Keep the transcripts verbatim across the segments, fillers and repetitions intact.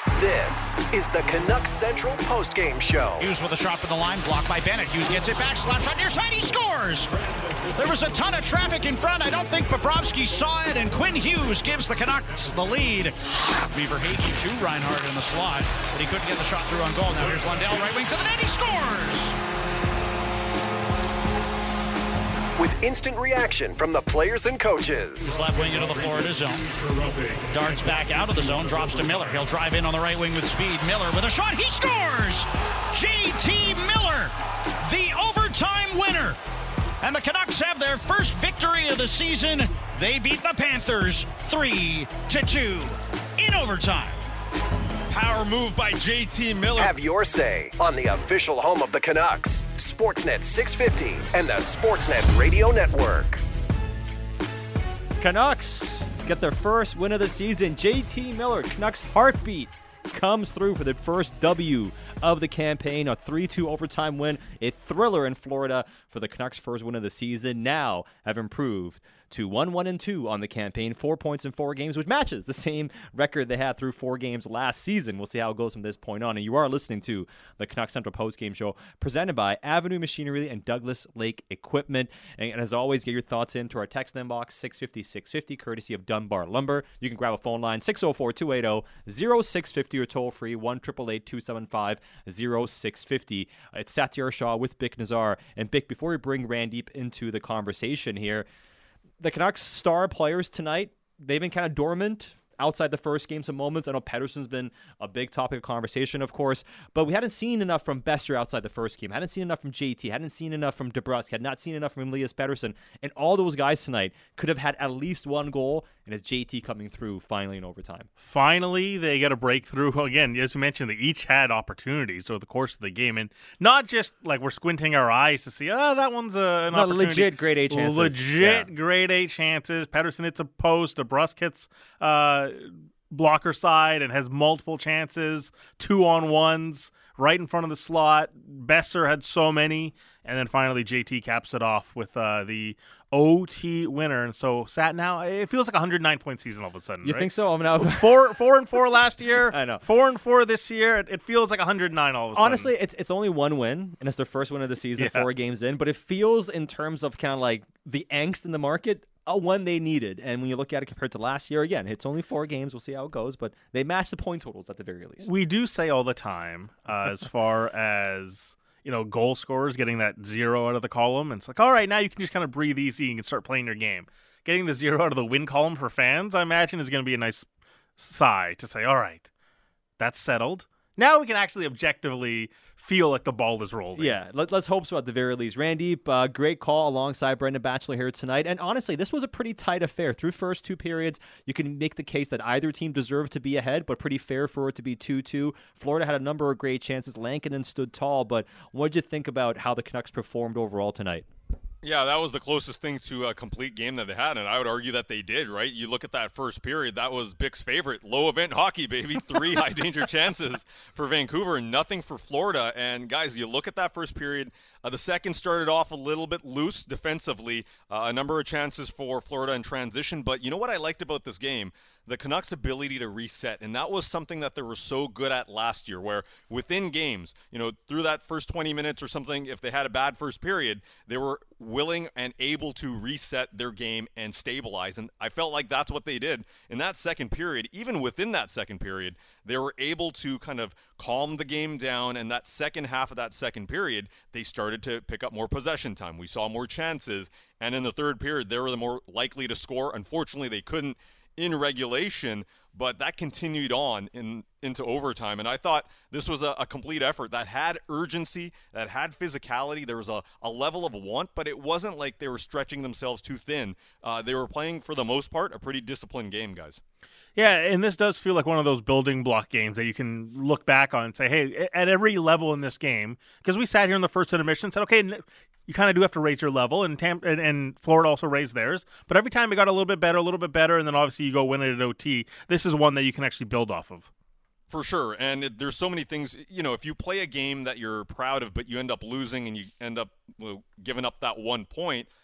This is the Canucks Central postgame show. Hughes with a shot from the line, blocked by Bennett. Hughes gets it back, slap shot near side, he scores! There was a ton of traffic in front. I don't think Bobrovsky saw it, and Quinn Hughes gives the Canucks the lead. Beaver Hagee to Reinhart in the slot, but he couldn't get the shot through on goal. Now here's Lundell, right wing to the net, he scores! With instant reaction from the players and coaches. He's left wing into the Florida zone. Darts back out of the zone, drops to Miller. He'll drive in on the right wing with speed. Miller with a shot, he scores! J T Miller, the overtime winner. And the Canucks have their first victory of the season. They beat the Panthers three to two in overtime. Power move by J T Miller. Have your say on the official home of the Canucks, Sportsnet six fifty and the Sportsnet Radio Network. Canucks get their first win of the season. J T Miller, Canucks heartbeat, comes through for the first W of the campaign. A three two overtime win, a thriller in Florida for the Canucks' first win of the season. Now have improved to one one and two on the campaign, four points in four games, which matches the same record they had through four games last season. We'll see how it goes from this point on. And you are listening to the Canucks Central postgame show presented by Avenue Machinery and Douglas Lake Equipment. And, and as always, get your thoughts into our text inbox, six fifty, six fifty, courtesy of Dunbar Lumber. You can grab a phone line, six oh four, two eight oh, oh six five oh, or toll free, one eight eight eight, two seven five, oh six five oh. It's Satyar Shah with Bick Nazar. And Bick, before we bring Randeep into the conversation here, the Canucks star players tonight, they've been kind of dormant outside the first game some moments. I know Pettersson's been a big topic of conversation, of course, but we hadn't seen enough from Boeser outside the first game. Hadn't seen enough from J T. Hadn't seen enough from DeBrusk. Had not seen enough from Elias Pettersson. And all those guys tonight could have had at least one goal, and it's J T coming through finally in overtime. Finally, they get a breakthrough. Again, as you mentioned, they each had opportunities over the course of the game, and not just like we're squinting our eyes to see, oh, that one's a, an no, opportunity. Legit grade A chances. Legit yeah. grade A chances. Pettersson hits a post. DeBrusk hits uh, blocker side and has multiple chances, two on ones right in front of the slot. Boeser had so many, and then finally J T caps it off with uh, the O T winner. And so sat now it feels like a one hundred nine point season all of a sudden. You right? think so? I'm now four four and four last year. I know. Four and four this year. It, it feels like one hundred nine all of a sudden. Honestly, it's it's only one win, and it's their first win of the season, Yeah. four games in. But it feels, in terms of kind of like the angst in the market, a one they needed. And when you look at it compared to last year, again, it's only four games. We'll see how it goes, but they match the point totals at the very least. We do say all the time, uh, as far as, you know, goal scorers getting that zero out of the column, and it's like, all right, now you can just kind of breathe easy and can start playing your game. Getting the zero out of the win column for fans, I imagine, is going to be a nice sigh to say, all right, that's settled. Now we can actually objectively feel like the ball is rolling. Yeah, let, let's hope so at the very least. Randeep, uh, great call alongside Brendan Batchelor here tonight. And honestly, this was a pretty tight affair. Through first two periods, you can make the case that either team deserved to be ahead, but pretty fair for it to be two two. Florida had a number of great chances. Lankinen stood tall, but what did you think about how the Canucks performed overall tonight? Yeah, that was the closest thing to a complete game that they had, and I would argue that they did, right? You look at that first period, that was Bick's favorite. Low-event hockey, baby. Three high-danger chances for Vancouver, nothing for Florida. And, guys, you look at that first period, uh, the second started off a little bit loose defensively, uh, a number of chances for Florida in transition. But you know what I liked about this game? The Canucks' ability to reset, and that was something that they were so good at last year, where within games, you know, through that first twenty minutes or something, if they had a bad first period, they were willing and able to reset their game and stabilize. And I felt like that's what they did in that second period. Even within that second period, they were able to kind of calm the game down, and that second half of that second period, they started to pick up more possession time. We saw more chances, and in the third period, they were the more likely to score. Unfortunately, they couldn't in regulation, but that continued on in into overtime. And I thought this was a, a complete effort that had urgency, that had physicality. There was a, a level of want, but it wasn't like they were stretching themselves too thin. Uh, they were playing, for the most part, a pretty disciplined game, guys. Yeah, and this does feel like one of those building block games that you can look back on and say, hey, at every level in this game, because we sat here in the first intermission and said, okay, you kind of do have to raise your level, and, Tam- and and Florida also raised theirs, but every time it got a little bit better, a little bit better, and then obviously you go win it at O T. This is one that you can actually build off of. For sure, and it, there's so many things, you know, if you play a game that you're proud of, but you end up losing and you end up well, giving up that one point,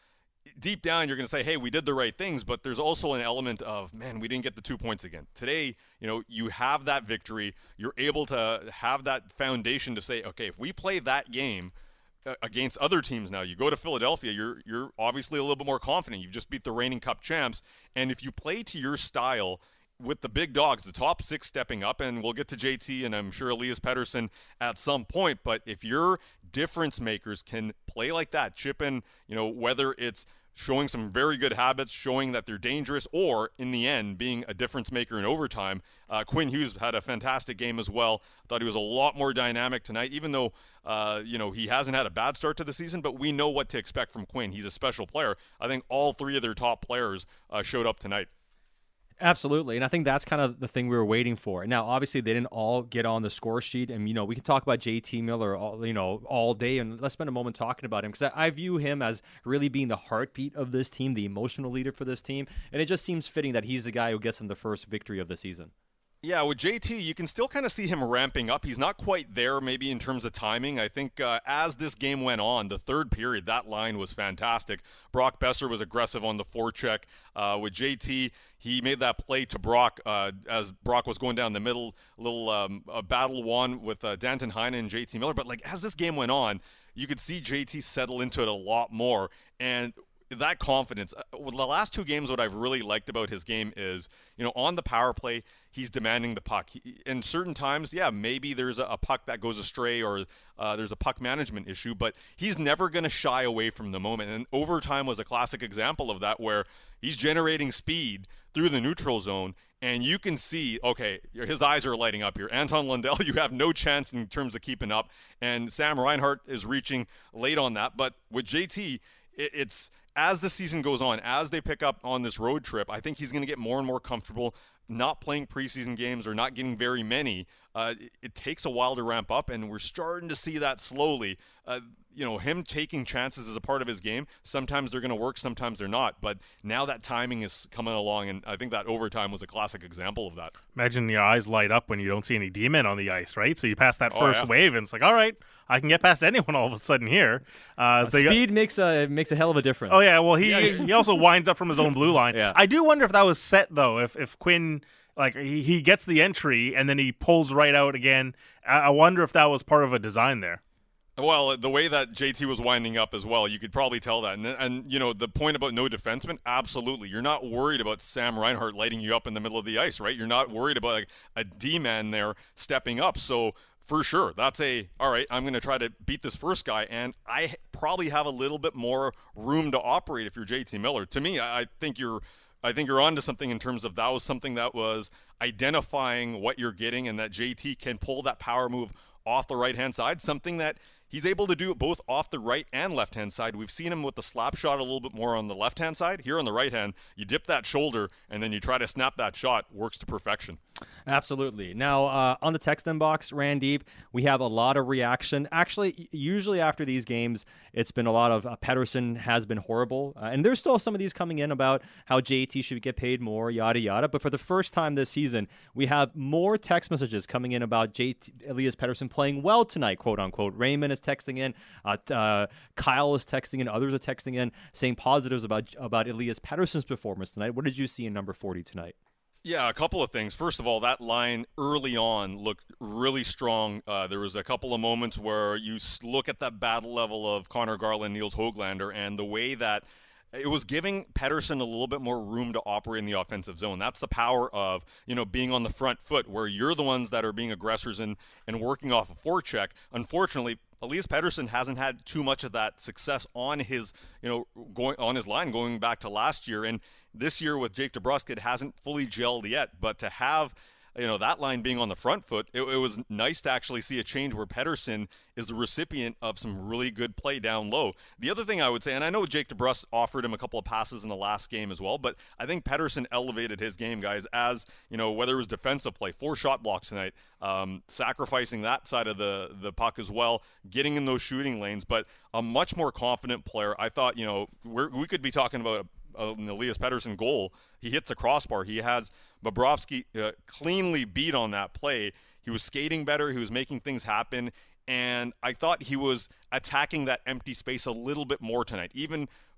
deep down, you're going to say, hey, we did the right things, but there's also an element of, man, we didn't get the two points again. Today, you know, you have that victory. You're able to have that foundation to say, okay, if we play that game uh, against other teams now, you go to Philadelphia, you're you're obviously a little bit more confident. You've just beat the reigning Cup champs. And if you play to your style with the big dogs, the top six stepping up, and we'll get to J T and I'm sure Elias Pettersson at some point, but if your difference makers can play like that, chip in, you know, whether it's showing some very good habits, showing that they're dangerous, or in the end being a difference maker in overtime. Uh, Quinn Hughes had a fantastic game as well. I thought he was a lot more dynamic tonight, even though uh, you know he hasn't had a bad start to the season, but we know what to expect from Quinn. He's a special player. I think all three of their top players uh, showed up tonight. Absolutely, and I think that's kind of the thing we were waiting for. Now, obviously, they didn't all get on the score sheet, and you know we can talk about J T Miller, all, you know, all day, and let's spend a moment talking about him because I, I view him as really being the heartbeat of this team, the emotional leader for this team, and it just seems fitting that he's the guy who gets them the first victory of the season. Yeah, with J T, you can still kind of see him ramping up. He's not quite there maybe in terms of timing. I think uh, as this game went on, the third period, that line was fantastic. Brock Besser was aggressive on the forecheck. Uh, with J T, he made that play to Brock uh, as Brock was going down the middle, a little um, a battle won with uh, Danton Heinen and J T Miller. But like as this game went on, you could see J T settle into it a lot more. And that confidence, uh, the last two games, what I've really liked about his game is, you know, on the power play, he's demanding the puck. He, in certain times, yeah, maybe there's a, a puck that goes astray or uh, there's a puck management issue, but he's never going to shy away from the moment. And overtime was a classic example of that, where he's generating speed through the neutral zone, and you can see, okay, his eyes are lighting up here. Anton Lundell, you have no chance in terms of keeping up, and Sam Reinhart is reaching late on that. But with J T, it, it's as the season goes on, as they pick up on this road trip, I think he's going to get more and more comfortable not playing preseason games or not getting very many. Uh, it, it takes a while to ramp up, and we're starting to see that slowly. Uh, you know, him taking chances is a part of his game. Sometimes they're going to work, sometimes they're not. But now that timing is coming along, and I think that overtime was a classic example of that. Imagine your eyes light up when you don't see any D-men on the ice, right? So you pass that Oh, first yeah. wave, and it's like, all right, I can get past anyone all of a sudden here. Uh, they got- Speed makes a makes a hell of a difference. Oh yeah, well he he also winds up from his own blue line. Yeah. I do wonder if that was set though. If if Quinn like he, he gets the entry and then he pulls right out again. I, I wonder if that was part of a design there. Well, the way that J T was winding up as well, you could probably tell that. And, and you know, the point about no defenseman, absolutely. You're not worried about Sam Reinhart lighting you up in the middle of the ice, right? You're not worried about like, a D-man there stepping up. So for sure, that's a, all right, I'm going to try to beat this first guy, and I probably have a little bit more room to operate if you're J T Miller. To me, I, I think you're I think you're onto something in terms of that was something that was identifying what you're getting, and that J T can pull that power move off the right-hand side, something that he's able to do it both off the right and left-hand side. We've seen him with the slap shot a little bit more on the left-hand side. Here on the right hand, you dip that shoulder, and then you try to snap that shot. Works to perfection. Absolutely. Now, uh, on the text inbox, Randeep, we have a lot of reaction. Actually, usually after these games, it's been a lot of uh, Pettersson has been horrible. Uh, and there's still some of these coming in about how J T should get paid more, yada, yada. But for the first time this season, we have more text messages coming in about J T, Elias Pettersson playing well tonight, quote unquote. Raymond is texting in. Uh, uh, Kyle is texting in. Others are texting in saying positives about, about Elias Pettersson's performance tonight. What did you see in number forty tonight? Yeah, a couple of things. First of all, that line early on looked really strong. Uh, there was a couple of moments where you look at that battle level of Connor Garland, Niels Höglander, and the way that it was giving Pettersson a little bit more room to operate in the offensive zone. That's the power of, you know, being on the front foot, where you're the ones that are being aggressors and, and working off a forecheck. Unfortunately, Elias Pettersson hasn't had too much of that success on his, you know, going on his line going back to last year. And this year with Jake DeBrusk, it hasn't fully gelled yet. But to have, you know, that line being on the front foot, it, it was nice to actually see a change where Pettersson is the recipient of some really good play down low. The other thing I would say, and I know Jake DeBrusk offered him a couple of passes in the last game as well, but I think Pettersson elevated his game, guys, as, you know, whether it was defensive play, four shot blocks tonight, um, sacrificing that side of the, the puck as well, getting in those shooting lanes, but a much more confident player. I thought, you know, we're, we could be talking about an Elias Pettersson goal. He hit the crossbar. He has Bobrovsky uh, cleanly beat on that play. He was skating better. He was making things happen. And I thought he was attacking that empty space a little bit more tonight. Even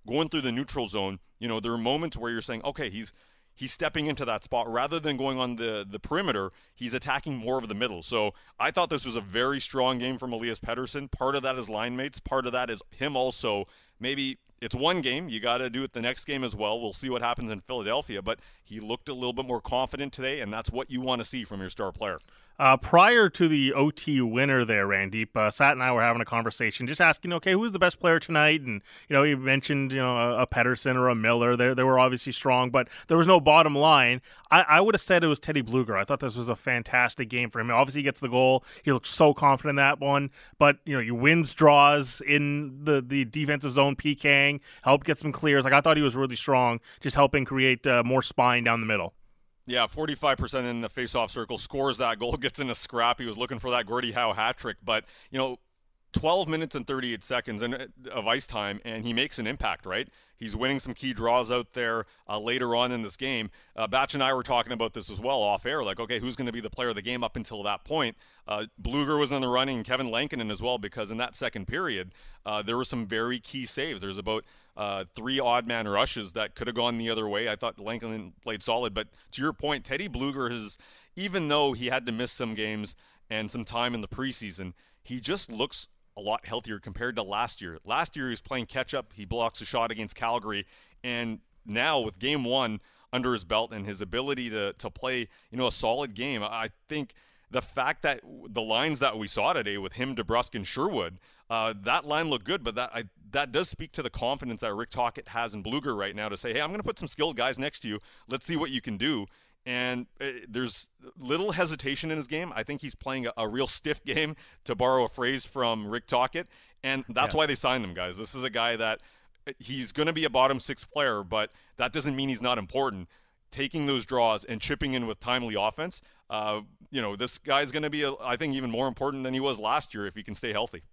going through the neutral zone, you know, there are moments where you're saying, okay, he's he's stepping into that spot rather than going on the, the perimeter. He's attacking more of the middle. So I thought this was a very strong game from Elias Pettersson. Part of that is line mates. Part of that is him also. Maybe it's one game. You got to do it the next game as well. We'll see what happens in Philadelphia. But he looked a little bit more confident today, and that's what you want to see from your star player. Uh, prior to the O T winner there, Randeep, uh, Sat and I were having a conversation just asking, okay, who's the best player tonight? And, you know, he mentioned, you know, a, a Pettersson or a Miller. They, they were obviously strong, but there was no bottom line. I, I would have said it was Teddy Bluger. I thought this was a fantastic game for him. Obviously, he gets the goal. He looks so confident in that one. But, you know, he wins draws in the, the defensive zone, PKing, helped get some clears. Like, I thought he was really strong, just helping create uh, more spine down the middle. Yeah, forty-five percent in the face-off circle, scores that goal, gets in a scrap. He was looking for that Gordie Howe hat trick. But, you know, twelve minutes and thirty-eight seconds of ice time, and he makes an impact, right? He's winning some key draws out there uh, later on in this game. Uh, Batch and I were talking about this as well off air, like, okay, who's going to be the player of the game up until that point? Uh, Bluger was in the running, and Kevin Lankinen as well, because in that second period, uh, there were some very key saves. There's about uh, three odd man rushes that could have gone the other way. I thought Lankinen played solid, but to your point, Teddy Bluger has, even though he had to miss some games and some time in the preseason, he just looks a lot healthier compared to last year. Last year he was playing catch-up. He blocks a shot against Calgary, and now with game one under his belt and his ability to to play, you know, a solid game, I think the fact that the lines that we saw today with him, DeBrusk, and Sherwood, uh, that line looked good, but that I, that does speak to the confidence that Rick Tocchet has in Bluger right now to say, hey, I'm going to put some skilled guys next to you. Let's see what you can do. And uh, there's little hesitation in his game. I think he's playing a, a real stiff game, to borrow a phrase from Rick Tocchet, and that's yeah. why they signed him, guys. This is a guy that he's going to be a bottom six player, but that doesn't mean he's not important. Taking those draws and chipping in with timely offense, uh, you know, this guy's going to be, a, I think, even more important than he was last year if he can stay healthy.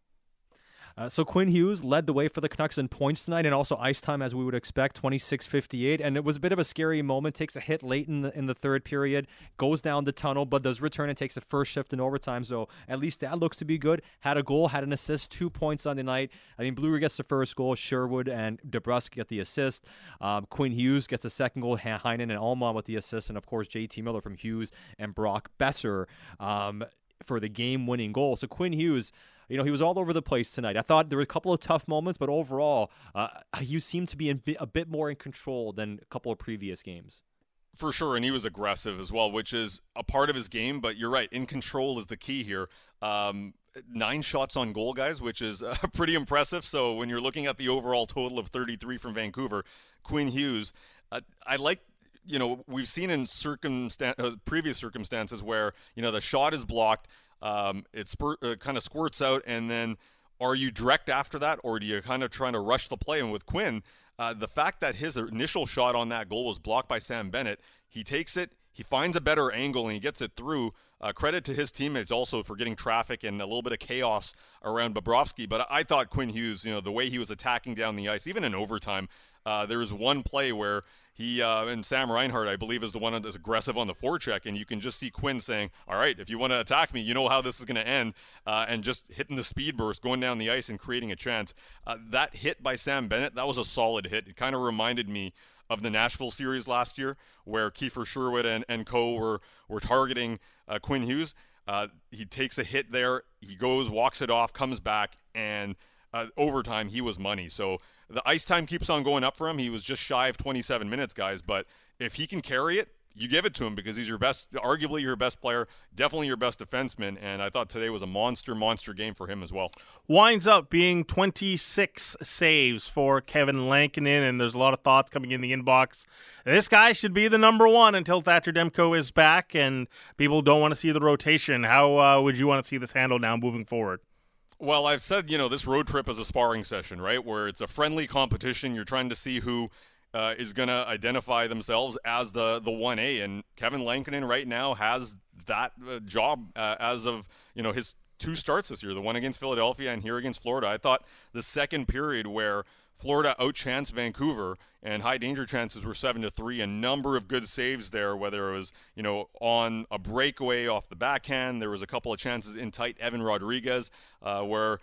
Uh, so Quinn Hughes led the way for the Canucks in points tonight, and also ice time as we would expect, twenty-six fifty-eight. And it was a bit of a scary moment. Takes a hit late in the in the third period, goes down the tunnel, but does return and takes the first shift in overtime. So at least that looks to be good. Had a goal, had an assist, two points on the night. I mean, Bluger gets the first goal, Sherwood and DeBrusk get the assist. Um, Quinn Hughes gets the second goal, Heinen and Ullmann with the assist, and of course J T Miller from Hughes and Brock Besser um, for the game-winning goal. So Quinn Hughes, you know, he was all over the place tonight. I thought there were a couple of tough moments, but overall, uh, he seemed to be in, a bit more in control than a couple of previous games. For sure, and he was aggressive as well, which is a part of his game, but you're right, in control is the key here. Um, nine shots on goal, guys, which is uh, pretty impressive. So when you're looking at the overall total of thirty-three from Vancouver, Quinn Hughes, uh, I like, you know, we've seen in circumstan- uh, previous circumstances where, you know, the shot is blocked, Um, it spur- uh, kind of squirts out, and then are you direct after that, or do you kind of trying to rush the play? And with Quinn, uh, the fact that his initial shot on that goal was blocked by Sam Bennett, he takes it, he finds a better angle, and he gets it through. Uh, credit to his teammates also for getting traffic and a little bit of chaos around Bobrovsky. But I thought Quinn Hughes, you know, the way he was attacking down the ice, even in overtime, uh, there was one play where He uh, and Sam Reinhart, I believe, is the one that's aggressive on the forecheck, and you can just see Quinn saying, all right, if you want to attack me, you know how this is going to end, uh, and just hitting the speed burst, going down the ice and creating a chance. Uh, that hit by Sam Bennett, that was a solid hit. It kind of reminded me of the Nashville series last year where Kiefer Sherwood and, and co were, were targeting uh, Quinn Hughes. Uh, he takes a hit there, he goes, walks it off, comes back, and uh, overtime, he was money. So the ice time keeps on going up for him. He was just shy of twenty-seven minutes, guys. But if he can carry it, you give it to him because he's your best, arguably your best player, definitely your best defenseman. And I thought today was a monster, monster game for him as well. Winds up being twenty-six saves for Kevin Lankinen, and there's a lot of thoughts coming in the inbox. This guy should be the number one until Thatcher Demko is back, and people don't want to see the rotation. How uh, would you want to see this handled now moving forward? Well, I've said, you know, this road trip is a sparring session, right, where it's a friendly competition. You're trying to see who uh, is going to identify themselves as the, the one A, and Kevin Lankinen right now has that uh, job uh, as of, you know, his two starts this year, the one against Philadelphia and here against Florida. I thought the second period where Florida outchanced Vancouver and high danger chances were seven to three. A number of good saves there, whether it was, you know, on a breakaway off the backhand. There was a couple of chances in tight. Evan Rodriguez, uh, where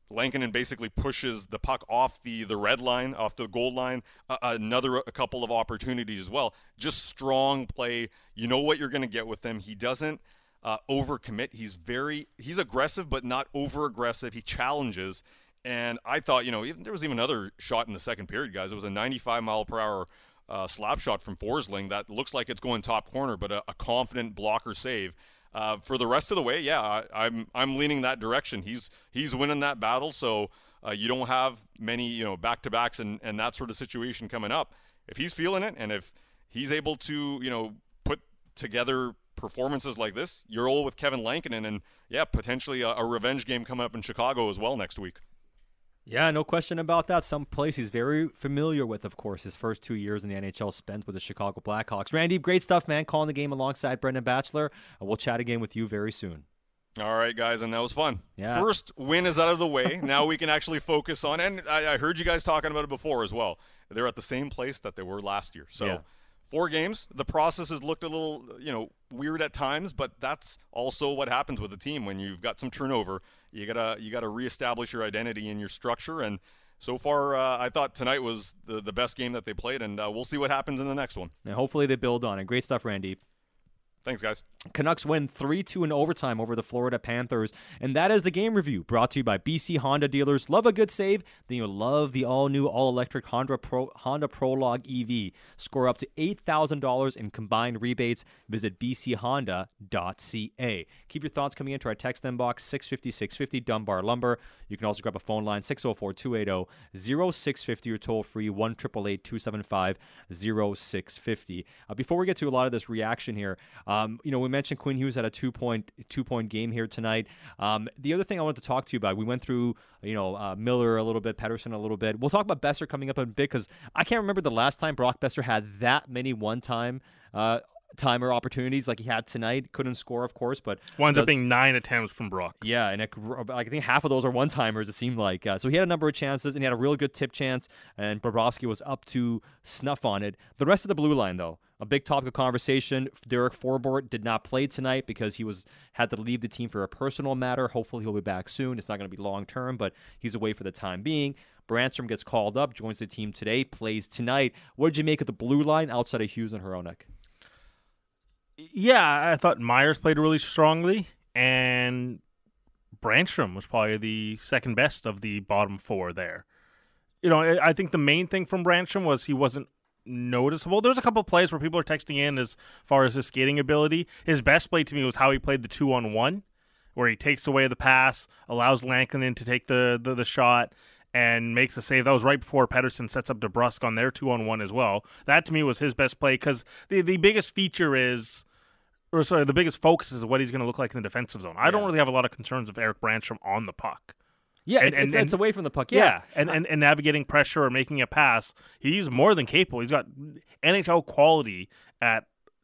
Lankinen basically pushes the puck off the, the red line, off the goal line. Uh, another a couple of opportunities as well. Just strong play. You know what you're going to get with him. He doesn't uh, overcommit. He's very he's aggressive, but not over aggressive. He challenges. And I thought, you know, even, there was even another shot in the second period, guys. It was a ninety-five mile per hour uh, slap shot from Forsling that looks like it's going top corner, but a, a confident blocker save. Uh, for the rest of the way, yeah, I, I'm I'm leaning that direction. He's he's winning that battle, so uh, you don't have many you know back to backs and, and that sort of situation coming up. If he's feeling it, and if he's able to you know put together performances like this, you're all with Kevin Lankinen, and yeah, potentially a, a revenge game coming up in Chicago as well next week. Yeah, no question about that. Some place he's very familiar with, of course, his first two years in the N H L spent with the Chicago Blackhawks. Randy, great stuff, man, calling the game alongside Brendan Batchelor. We'll chat again with you very soon. All right, guys, and that was fun. Yeah. First win is out of the way. Now we can actually focus on, and I, I heard you guys talking about it before as well. They're at the same place that they were last year. So yeah. Four games. The process has looked a little, you know, weird at times, but that's also what happens with a team when you've got some turnover. You gotta you gotta reestablish your identity and your structure. And so far, uh, I thought tonight was the the best game that they played, and uh, we'll see what happens in the next one. And hopefully they build on it. Great stuff, Randy. Thanks, guys. Canucks win three two in overtime over the Florida Panthers. And that is the game review brought to you by B C Honda dealers. Love a good save? Then you'll love the all-new, all-electric Honda Pro, Honda Prologue E V. Score up to eight thousand dollars in combined rebates. Visit b c honda dot c a. Keep your thoughts coming into our text inbox, six fifty, six fifty, Dunbar Lumber. You can also grab a phone line, six oh four, two eight oh, oh six five oh, or toll-free, one eight eight eight, two seven five, oh six five oh. Uh, before we get to a lot of this reaction here, um, you know, we mentioned Quinn Hughes had a two-point two-point game here tonight. Um, the other thing I wanted to talk to you about, we went through, you know, uh, Miller a little bit, Pettersson a little bit. We'll talk about Besser coming up in a bit because I can't remember the last time Brock Besser had that many one-time uh, timer opportunities like he had tonight. Couldn't score, of course, but winds does, up being nine attempts from Brock. Yeah, and it, I think half of those are one-timers, it seemed like. Uh, so he had a number of chances, and he had a real good tip chance, and Bobrovsky was up to snuff on it. The rest of the blue line, though, a big topic of conversation. Derek Forbort did not play tonight because he was had to leave the team for a personal matter. Hopefully he'll be back soon. It's not going to be long-term, but he's away for the time being. Brannstrom gets called up, joins the team today, plays tonight. What did you make of the blue line outside of Hughes and Hronek? Yeah, I thought Myers played really strongly, and Brannstrom was probably the second best of the bottom four there. You know, I think the main thing from Brannstrom was he wasn't noticeable. There's a couple of plays where people are texting in as far as his skating ability. His best play to me was how he played the two-on-one, where he takes away the pass, allows Lankinen to take the, the, the shot, and makes the save. That was right before Pettersson sets up DeBrusk on their two-on-one as well. That, to me, was his best play because the, the biggest feature is, or sorry, the biggest focus is what he's going to look like in the defensive zone. I yeah. don't really have a lot of concerns of Erik Brannstrom on the puck. Yeah, and, it's, and, it's, and, it's away from the puck. Yeah, yeah. And, and and navigating pressure or making a pass, he's more than capable. He's got N H L quality at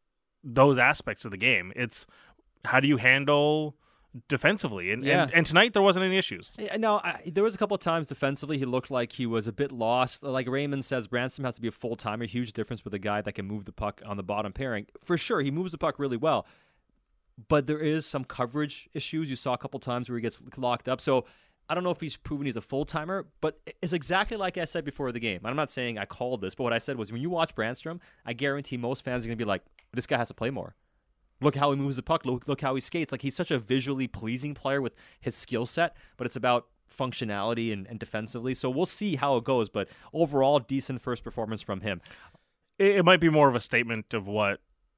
those aspects of the game. It's how do you handle defensively, and yeah. and, and tonight there wasn't any issues. No, I, there was a couple of times defensively he looked like he was a bit lost. Like Raymond says, Brannstrom has to be a full timer. Huge difference with a guy that can move the puck on the bottom pairing. For sure, he moves the puck really well. But there is some coverage issues. You saw a couple times where he gets locked up. So I don't know if he's proven he's a full-timer, but it's exactly like I said before the game. I'm not saying I called this, but what I said was when you watch Brannstrom, I guarantee most fans are going to be like, this guy has to play more. Look how he moves the puck. Look, look how he skates. Like, he's such a visually pleasing player with his skill set, but it's about functionality and, and defensively. So we'll see how it goes, but overall, decent first performance from him. It, it might be more of a statement of what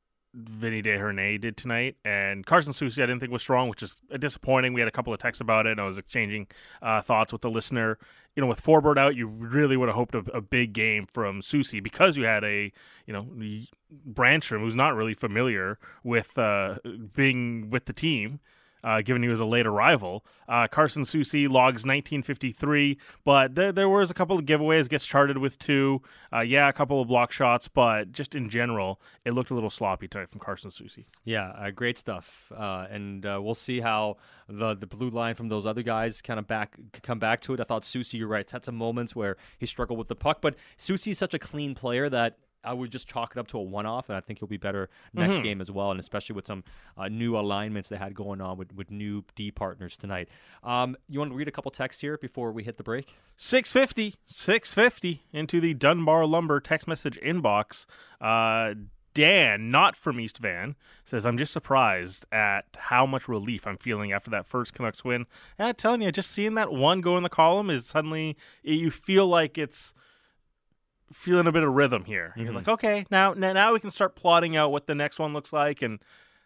Vinny Desharnais did tonight, and Carson Soucy I didn't think was strong, which is disappointing. We had a couple of texts about it, and I was exchanging uh, thoughts with the listener. You know, with Forbort out, you really would have hoped a, a big game from Soucy because you had a, you know, Brannstrom who's not really familiar with uh, being with the team. Uh, given he was a late arrival. Uh, Carson Soucy logs nineteen fifty-three, but there, there was a couple of giveaways, gets charted with two. Uh, yeah, a couple of block shots, but just in general, it looked a little sloppy tonight from Carson Soucy. Yeah, uh, great stuff. Uh, and uh, we'll see how the, the blue line from those other guys kind of back come back to it. I thought Soucy, you're right, had some moments where he struggled with the puck, but Soucy is such a clean player that I would just chalk it up to a one-off, and I think he'll be better next Mm-hmm. game as well, and especially with some uh, new alignments they had going on with, with new D partners tonight. Um, you want to read a couple texts here before we hit the break? six fifty, six fifty into the Dunbar Lumber text message inbox. Uh, Dan, not from East Van, says, I'm just surprised at how much relief I'm feeling after that first Canucks win. And I'm telling you, just seeing that one go in the column is suddenly, you feel like it's feeling a bit of rhythm here. Mm-hmm. You're like, okay, now, now now we can start plotting out what the next one looks like and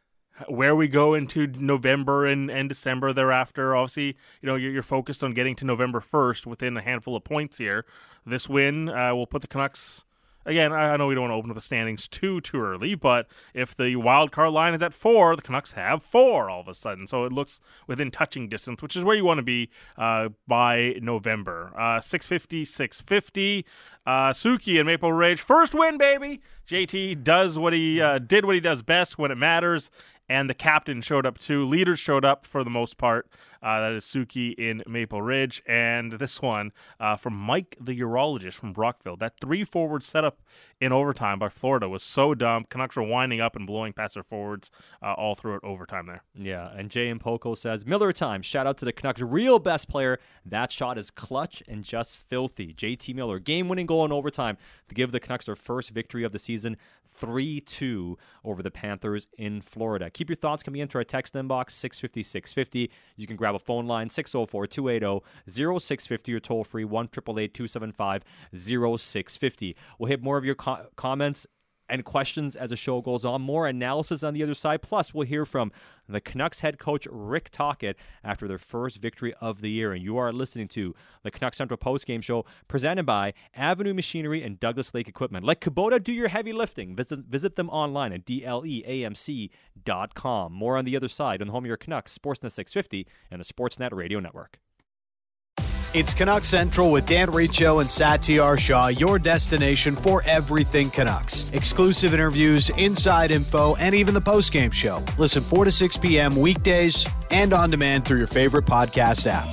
where we go into November and, and December thereafter. Obviously, you know, you're, you're focused on getting to November first within a handful of points here. This win uh, will put the Canucks... Again, I know we don't want to open up the standings too, too early, but if the wild card line is at four, the Canucks have four all of a sudden. So it looks within touching distance, which is where you want to be uh, by November. Uh, six fifty, six fifty. Uh, Suki and Maple Ridge. First win, baby! J T does what he uh, did what he does best when it matters. And the captain showed up too. Leaders showed up for the most part. Uh, that is Suki in Maple Ridge. And this one uh, from Mike the Urologist from Brockville. That three-forward setup in overtime by Florida was so dumb. Canucks were winding up and blowing past their forwards uh, all through overtime there. Yeah, and Jay and Poco says, Miller time. Shout out to the Canucks' real best player. That shot is clutch and just filthy. J T Miller, game-winning goal in overtime to give the Canucks their first victory of the season, three two over the Panthers in Florida. Keep your thoughts coming into our text inbox, six fifty, six fifty. You can grab a phone line, six oh four, two eight oh, oh six five oh, or toll free, one eight eight eight, two seven five, oh six five oh. We'll hit more of your co- comments and questions as the show goes on. More analysis on the other side. Plus, we'll hear from the Canucks head coach Rick Tocchet after their first victory of the year. And you are listening to the Canucks Central Postgame Show presented by Avenue Machinery and Douglas Lake Equipment. Let Kubota do your heavy lifting. Visit, visit them online at D L E A M C dot com. More on the other side on the home of your Canucks, Sportsnet six fifty and the Sportsnet Radio Network. It's Canucks Central with Dan Riccio and Satyar Shah, your destination for everything Canucks. Exclusive interviews, inside info, and even the postgame show. Listen four to six p.m. weekdays and on demand through your favorite podcast app.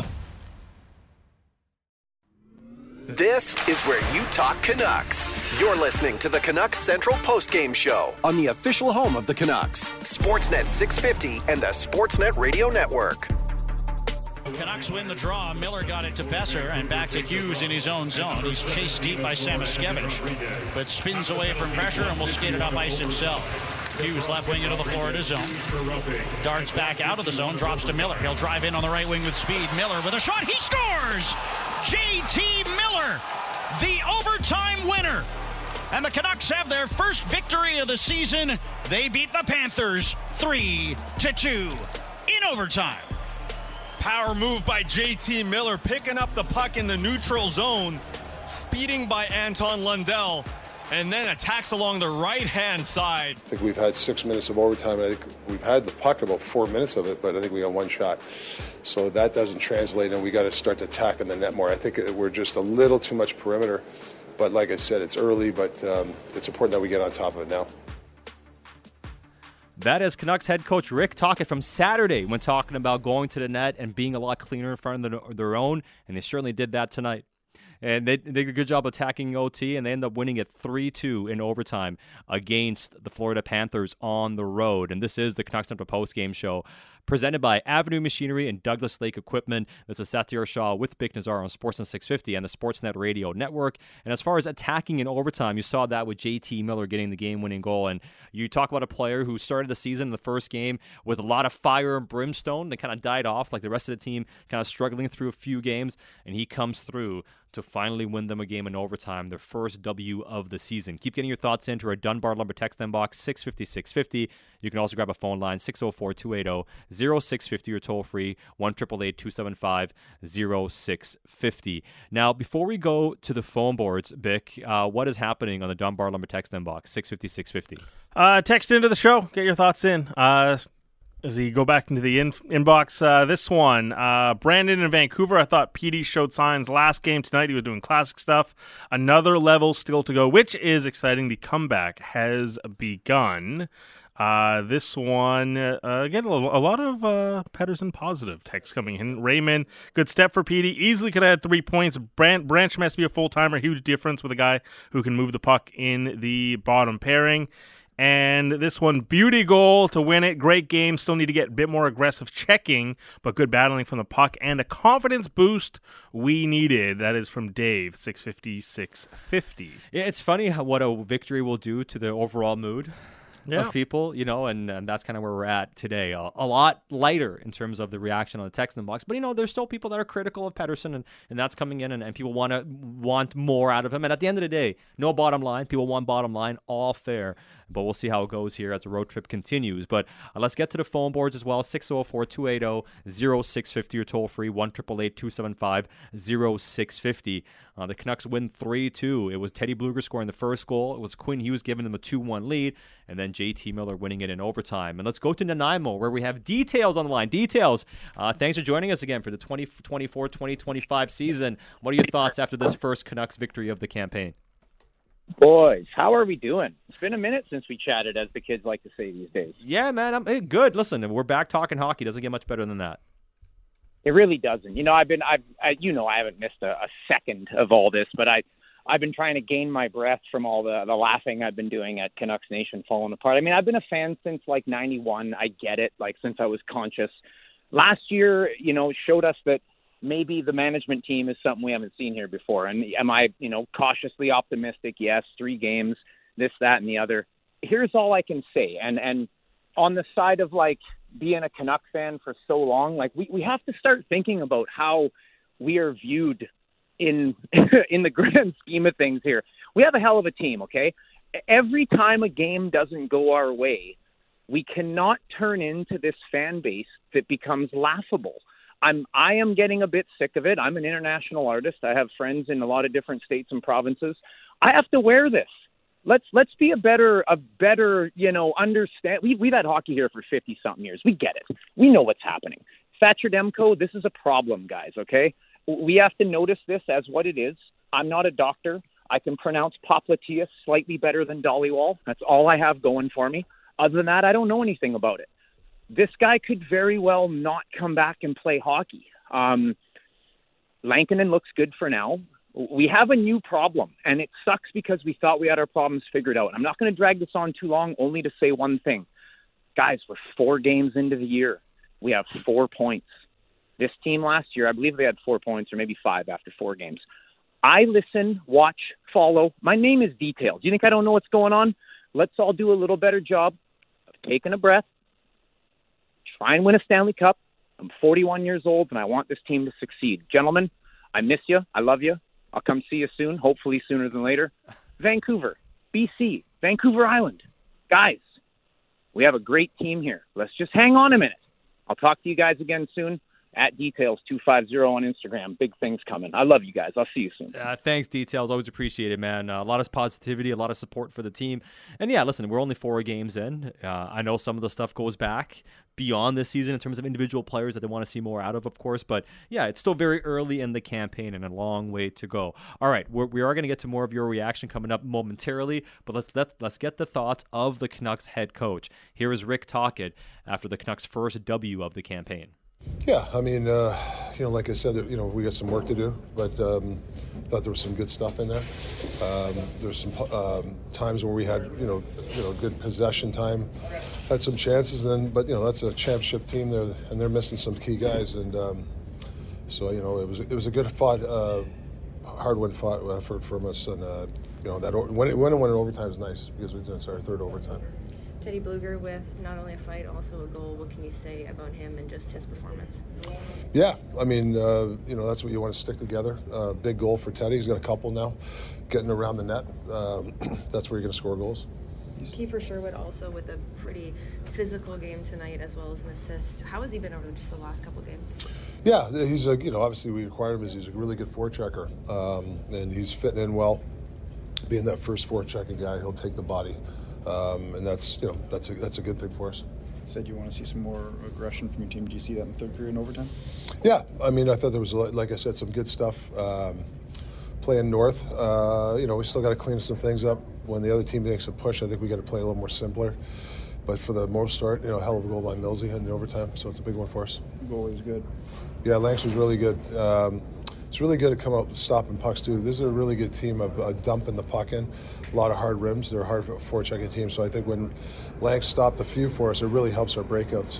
This is where you talk Canucks. You're listening to the Canucks Central Postgame Show on the official home of the Canucks, Sportsnet six fifty and the Sportsnet Radio Network. Canucks win the draw. Miller got it to Besser and back to Hughes in his own zone. He's chased deep by Samoskevich, but spins away from pressure and will skate it up ice himself. Hughes left wing into the Florida zone. Darts back out of the zone, drops to Miller. He'll drive in on the right wing with speed. Miller with a shot. He scores! J T Miller, the overtime winner. And the Canucks have their first victory of the season. They beat the Panthers three to two in overtime. Power move by J T Miller, picking up the puck in the neutral zone, speeding by Anton Lundell, and then attacks along the right-hand side. I think we've had six minutes of overtime. I think we've had the puck about four minutes of it, but I think we got one shot. So that doesn't translate, and we got to start attacking the net more. I think we're just a little too much perimeter, but like I said, it's early, but um, it's important that we get on top of it now. That is Canucks head coach Rick Tocchet from Saturday when talking about going to the net and being a lot cleaner in front of the, their own, and they certainly did that tonight. And they, they did a good job attacking O T, and they end up winning it three two in overtime against the Florida Panthers on the road. And this is the Canucks Central Postgame Show presented by Avenue Machinery and Douglas Lake Equipment. This is Satyar Shah with Bick Nazar on Sportsnet six fifty and the Sportsnet Radio Network. And as far as attacking in overtime, you saw that with J T Miller getting the game-winning goal. And you talk about a player who started the season in the first game with a lot of fire and brimstone that kind of died off, like the rest of the team kind of struggling through a few games, and he comes through to finally win them a game in overtime, their first W of the season. Keep getting your thoughts into our Dunbar Lumber text inbox, six fifty, six fifty. You can also grab a phone line, six oh four, two eight oh, oh six five oh, or toll free, one eight eight eight, two seven five, oh six five oh. Now, before we go to the phone boards, Bick, uh, what is happening on the Dunbar Lumber text inbox, six fifty, six fifty? Uh, text into the show. Get your thoughts in. Uh, as we go back into the in- inbox, uh, this one, uh, Brandon in Vancouver, I thought P D showed signs last game tonight. He was doing classic stuff. Another level still to go, which is exciting. The comeback has begun. Uh, this one, uh, again, a, a lot of uh, Pedersen positive text coming in. Raymond, good step for Petey. Easily could have had three points. Branch, Branch must be a full-timer. Huge difference with a guy who can move the puck in the bottom pairing. And this one, beauty goal to win it. Great game. Still need to get a bit more aggressive checking, but good battling from the puck and a confidence boost we needed. That is from Dave, six fifty, six fifty. Yeah, it's funny how, what a victory will do to the overall mood. Yeah. Of people, you know, and, and that's kind of where we're at today. A, a lot lighter in terms of the reaction on the text inbox. But, you know, there's still people that are critical of Pedersen, and, and that's coming in, and, and people want to want more out of him. And at the end of the day, no bottom line. People want bottom line, all fair. But we'll see how it goes here as the road trip continues. But uh, let's get to the phone boards as well. six oh four, two eight oh, oh six five oh or toll free one eight eight eight, two seven five, oh six five oh. Uh, the Canucks win three two. It was Teddy Bluger scoring the first goal. It was Quinn Hughes giving them a two one lead. And then J T Miller winning it in overtime. And let's go to Nanaimo, where we have details on the line. Details, uh, thanks for joining us again for the twenty twenty-four twenty twenty-five season. What are your thoughts after this first Canucks victory of the campaign? Boys, how are we doing? It's been a minute since we chatted, as the kids like to say these days. Yeah, man, I'm hey, good. Listen, we're back talking hockey. Doesn't get much better than that. It really doesn't. You know, I've been, I've, I, you know, I haven't missed a, a second of all this, but I, I've been trying to gain my breath from all the, the laughing I've been doing at Canucks Nation falling apart. I mean, I've been a fan since like ninety-one. I get it, like since I was conscious. Last year, you know, showed us that maybe the management team is something we haven't seen here before. And am I, you know, cautiously optimistic? Yes, three games, this, that, and the other. Here's all I can say. And and on the side of like being a Canuck fan for so long, like we, we have to start thinking about how we are viewed in in the grand scheme of things here. We have a hell of a team, okay? Every time a game doesn't go our way, we cannot turn into this fan base that becomes laughable. I'm I am getting a bit sick of it. I'm an international artist. I have friends in a lot of different states and provinces. I have to wear this. Let's let's be a better a better, you know, understand. We we've had hockey here for fifty something years. We get it. We know what's happening. Thatcher Demko, this is a problem, guys, okay? We have to notice this as what it is. I'm not a doctor. I can pronounce popliteus slightly better than Dollywall. That's all I have going for me. Other than that, I don't know anything about it. This guy could very well not come back and play hockey. Um, Lankinen looks good for now. We have a new problem, and it sucks because we thought we had our problems figured out. I'm not going to drag this on too long, only to say one thing. Guys, we're four games into the year. We have four points. This team last year, I believe they had four points or maybe five after four games. I listen, watch, follow. My name is Details. You think I don't know what's going on? Let's all do a little better job of taking a breath. Try and win a Stanley Cup. I'm forty-one years old, and I want this team to succeed. Gentlemen, I miss you. I love you. I'll come see you soon, hopefully sooner than later. Vancouver, B C, Vancouver Island. Guys, we have a great team here. Let's just hang on a minute. I'll talk to you guys again soon. At Details two fifty on Instagram. Big things coming. I love you guys. I'll see you soon. Uh, thanks, Details. Always appreciate it, man. Uh, a lot of positivity, a lot of support for the team. And yeah, listen, we're only four games in. Uh, I know some of the stuff goes back beyond this season in terms of individual players that they want to see more out of, of course. But yeah, it's still very early in the campaign and a long way to go. All right, we're, we are going to get to more of your reaction coming up momentarily, but let's let, let's get the thoughts of the Canucks head coach. Here is Rick Tocchet after the Canucks' first W of the campaign. Yeah, I mean, uh, you know, like I said, you know, we got some work to do, but um, thought there was some good stuff in there. Um, there's some um, times where we had, you know, you know, good possession time, had some chances, and then, but you know, that's a championship team there, and they're missing some key guys, and um, so you know, it was it was a good fought, uh, hard win fought effort from us, and uh, you know, that when it when it went in overtime is nice because we it's our third overtime. Teddy Bluger with not only a fight, also a goal. What can you say about him and just his performance? Yeah, I mean, uh, you know, that's what you want to stick together. Uh, big goal for Teddy. He's got a couple now, getting around the net. Um, that's where you're going to score goals. Kiefer Sherwood also with a pretty physical game tonight as well as an assist. How has he been over just the last couple games? Yeah, he's a, you know, obviously we acquired him as he's a really good forechecker, um, and he's fitting in well. Being that first forechecking guy, he'll take the body. Um, and that's, you know, that's a, that's a good thing for us. You said you want to see some more aggression from your team. Do you see that in the third period and overtime? Yeah, I mean, I thought there was, like I said, some good stuff. Um, playing north, uh, you know, we still got to clean some things up. When the other team makes a push, I think we got to play a little more simpler. but for the most part, you know, hell of a goal by Millsy in overtime, so it's a big one for us. Goalie was good. Yeah, Lanks was really good. Um, it's really good to come out stopping pucks too. This is a really good team of uh, dumping the puck in, a lot of hard rims. They're a hard forechecking team, so I think when Lanks stopped a few for us, it really helps our breakouts.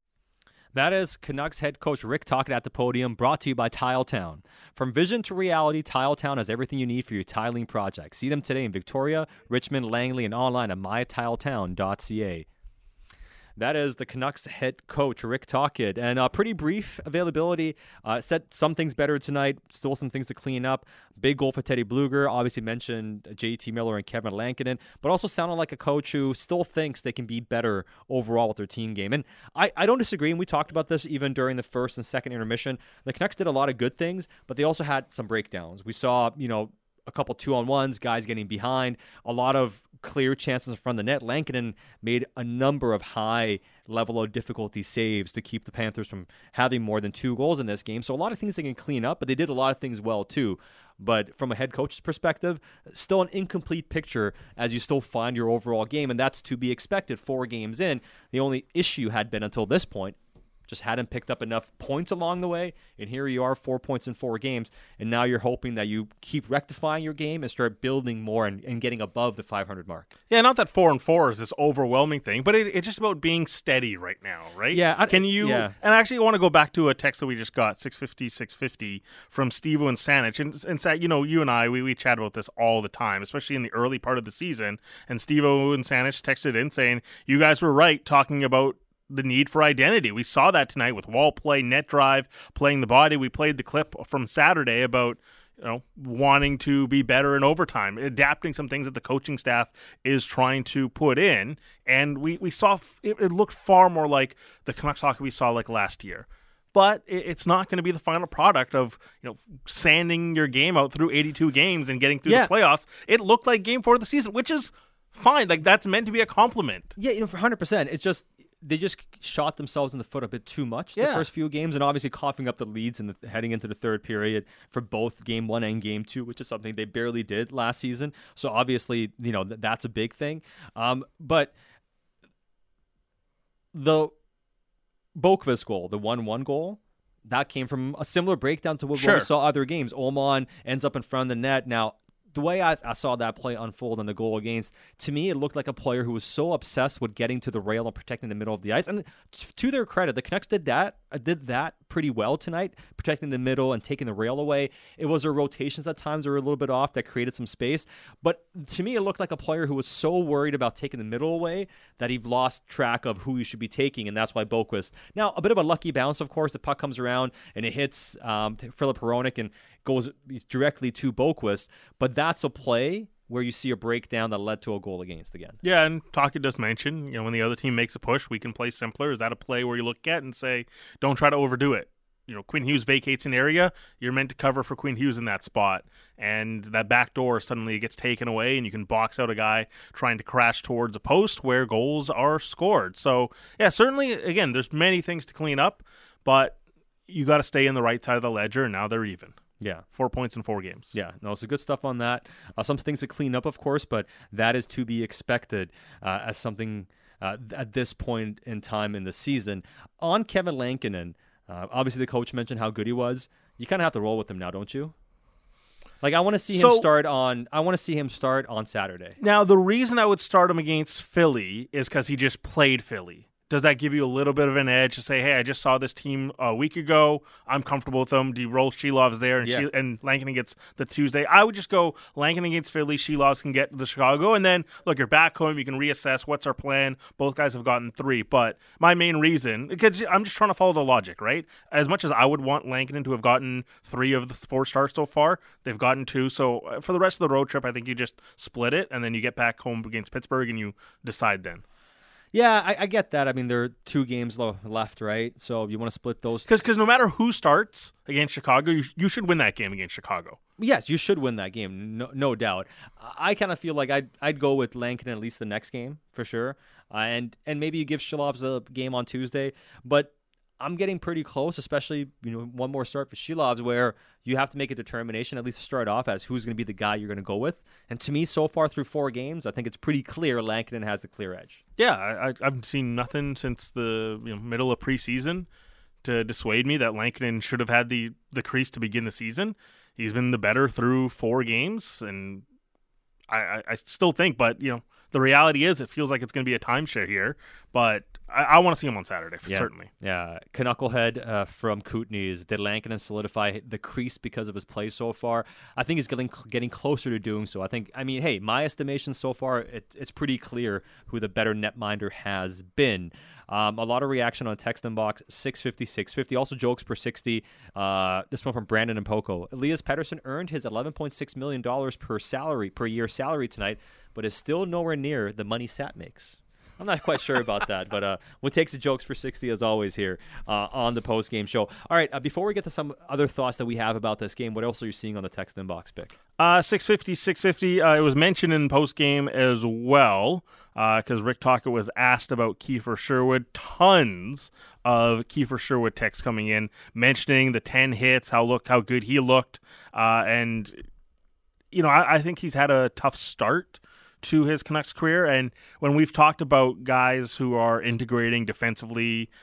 That is Canucks head coach Rick Tocchet at the podium, brought to you by Tiletown. From vision to reality, Tiletown has everything you need for your tiling project. See them today in Victoria, Richmond, Langley, and online at my tiletown dot c a. That is the Canucks head coach, Rick Tocchet. And a uh, pretty brief availability. Uh, said some things better tonight, still some things to clean up. Big goal for Teddy Bluger. Obviously mentioned J T Miller and Kevin Lankinen, but also sounded like a coach who still thinks they can be better overall with their team game. And I, I don't disagree, and we talked about this even during the first and second intermission. The Canucks did a lot of good things, but they also had some breakdowns. We saw, you know, a couple two-on-ones, guys getting behind, a lot of clear chances in front of the net. Lankinen made a number of high level of difficulty saves to keep the Panthers from having more than two goals in this game. So a lot of things they can clean up, but they did a lot of things well too. But from a head coach's perspective, still an incomplete picture as you still find your overall game, and that's to be expected four games in. The only issue had been until this point, just hadn't picked up enough points along the way, and here you are, four points in four games, and now you're hoping that you keep rectifying your game and start building more and, and getting above the five hundred mark. Yeah, not that four and four is this overwhelming thing, but it, it's just about being steady right now, right? Yeah. I, Can you? Yeah. And I actually want to go back to a text that we just got, six fifty, six fifty, from Steve and Sanych. And, and Sa- you know, you and I, we, we chat about this all the time, especially in the early part of the season. And Steve and Sanych texted in saying, you guys were right talking about the need for identity. We saw that tonight with wall play, net drive, playing the body. We played the clip from Saturday about, you know, wanting to be better in overtime, adapting some things that the coaching staff is trying to put in. And we, we saw it, it looked far more like the Canucks hockey we saw like last year. But it, it's not going to be the final product of, you know, sanding your game out through eighty-two games and getting through yeah. the playoffs. It looked like game four of the season, which is fine. Like, that's meant to be a compliment. Yeah, you know, for one hundred percent. It's just they just shot themselves in the foot a bit too much the yeah. first few games, and obviously coughing up the leads and heading into the third period for both game one and game two, which is something they barely did last season. So obviously, you know, th- that's a big thing. Um, but the Boqvist goal, the one one goal, that came from a similar breakdown to what sure. we saw other games. Oman ends up in front of the net. Now, the way I, I saw that play unfold on the goal against, to me, it looked like a player who was so obsessed with getting to the rail and protecting the middle of the ice. And to their credit, the Canucks did that did that pretty well tonight, protecting the middle and taking the rail away. It was their rotations at times that were a little bit off that created some space. But to me, it looked like a player who was so worried about taking the middle away that he lost track of who he should be taking, and that's why Boqvist. Now, a bit of a lucky bounce, of course. The puck comes around and it hits um, Filip Hronek and goes directly to Boqvist. But that's a play where you see a breakdown that led to a goal against again. Yeah, and Tocchet does mention, you know, when the other team makes a push, we can play simpler. Is that a play where you look at and say, don't try to overdo it? You know, Quinn Hughes vacates an area, you're meant to cover for Quinn Hughes in that spot. And that back door suddenly gets taken away, and you can box out a guy trying to crash towards a post where goals are scored. So, yeah, certainly, again, there's many things to clean up, but you got to stay in the right side of the ledger, and now they're even. Yeah. Four points in four games. Yeah. No, so good stuff on that. Uh, some things to clean up, of course, but that is to be expected uh, as something uh, at this point in time in the season. On Kevin Lankinen, uh, obviously the coach mentioned how good he was. You kind of have to roll with him now, don't you? Like, I want to see him so, start on I want to see him start on Saturday. Now, the reason I would start him against Philly is because he just played Philly. Does that give you a little bit of an edge to say, hey, I just saw this team a week ago. I'm comfortable with them. Do you roll Shelov's there and, yeah. she, and Lankinen gets the Tuesday? I would just go Lankinen against Philly. Shelov's can get the Chicago. And then, look, you're back home. You can reassess what's our plan. Both guys have gotten three. But my main reason, because I'm just trying to follow the logic, right? As much as I would want Lankinen to have gotten three of the four starts so far, they've gotten two. So for the rest of the road trip, I think you just split it. And then you get back home against Pittsburgh and you decide then. Yeah, I, I get that. I mean, there are two games left, right? So you want to split those. Because no matter who starts against Chicago, you, you should win that game against Chicago. Yes, you should win that game, no, no doubt. I kind of feel like I'd, I'd go with Lankinen at least the next game, for sure. Uh, and, and maybe you give Shelov's a game on Tuesday. But I'm getting pretty close, especially, you know, one more start for Shilovs, where you have to make a determination, at least to start off, as who's going to be the guy you're going to go with. And to me, so far through four games, I think it's pretty clear Lankinen has the clear edge. Yeah, I, I, I've seen nothing since the you know, middle of preseason to dissuade me that Lankinen should have had the, the crease to begin the season. He's been the better through four games, and I, I, I still think, but, you know, the reality is it feels like it's going to be a timeshare here, but I, I want to see him on Saturday, for yeah. certainly. Yeah. Knucklehead uh, from Kootenays, did Lankinen solidify the crease because of his play so far? I think he's getting getting closer to doing so. I think, I mean, hey, my estimation so far, it, it's pretty clear who the better netminder has been. Um, a lot of reaction on text inbox, six fifty, six fifty. Also jokes per sixty. Uh, this one from Brandon and Poco. Elias Pettersson earned his eleven point six million dollars per salary per year salary tonight, but is still nowhere near the money Sat makes. I'm not quite sure about that, but uh, what takes the jokes for sixty as always here uh, on the post-game show. All right, uh, before we get to some other thoughts that we have about this game, what else are you seeing on the text inbox pick? Uh, six fifty, six fifty. Uh, it was mentioned in post-game as well because uh, Rick Tocchet was asked about Kiefer Sherwood. Tons of Kiefer Sherwood texts coming in mentioning the ten hits, how look how good he looked, uh, and you know I, I think he's had a tough start to his Canucks career, and when we've talked about guys who are integrating defensively,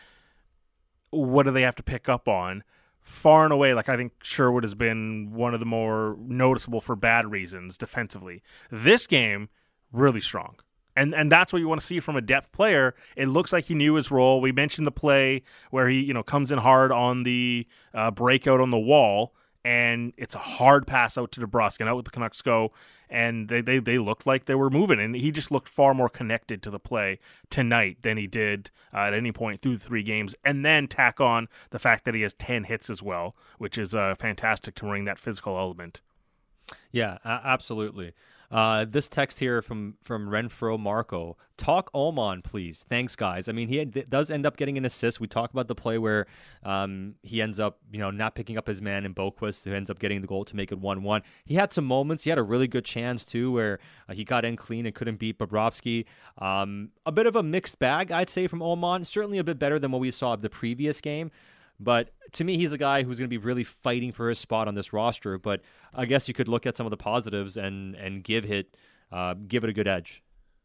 what do they have to pick up on? Far and away, like I think Sherwood has been one of the more noticeable for bad reasons defensively. This game, really strong. And and that's what you want to see from a depth player. It looks like he knew his role. We mentioned the play where he, you know, comes in hard on the uh, breakout on the wall, and it's a hard pass out to DeBrusk, and out with the Canucks go. And they, they, they looked like they were moving, and he just looked far more connected to the play tonight than he did uh, at any point through the three games. And then tack on the fact that he has ten hits as well, which is uh, fantastic to bring that physical element. Yeah, uh, absolutely. Uh, this text here from from Renfro Marco. Talk Oman, please. Thanks, guys. I mean, he had, does end up getting an assist. We talk about the play where um, he ends up, you know, not picking up his man in Boquist, who ends up getting the goal to make it one one. He had some moments. He had a really good chance, too, where uh, he got in clean and couldn't beat Bobrovsky. Um, a bit of a mixed bag, I'd say, from Oman. Certainly a bit better than what we saw of the previous game. But to me, he's a guy who's going to be really fighting for his spot on this roster. But I guess you could look at some of the positives and and give it uh, give it a good edge.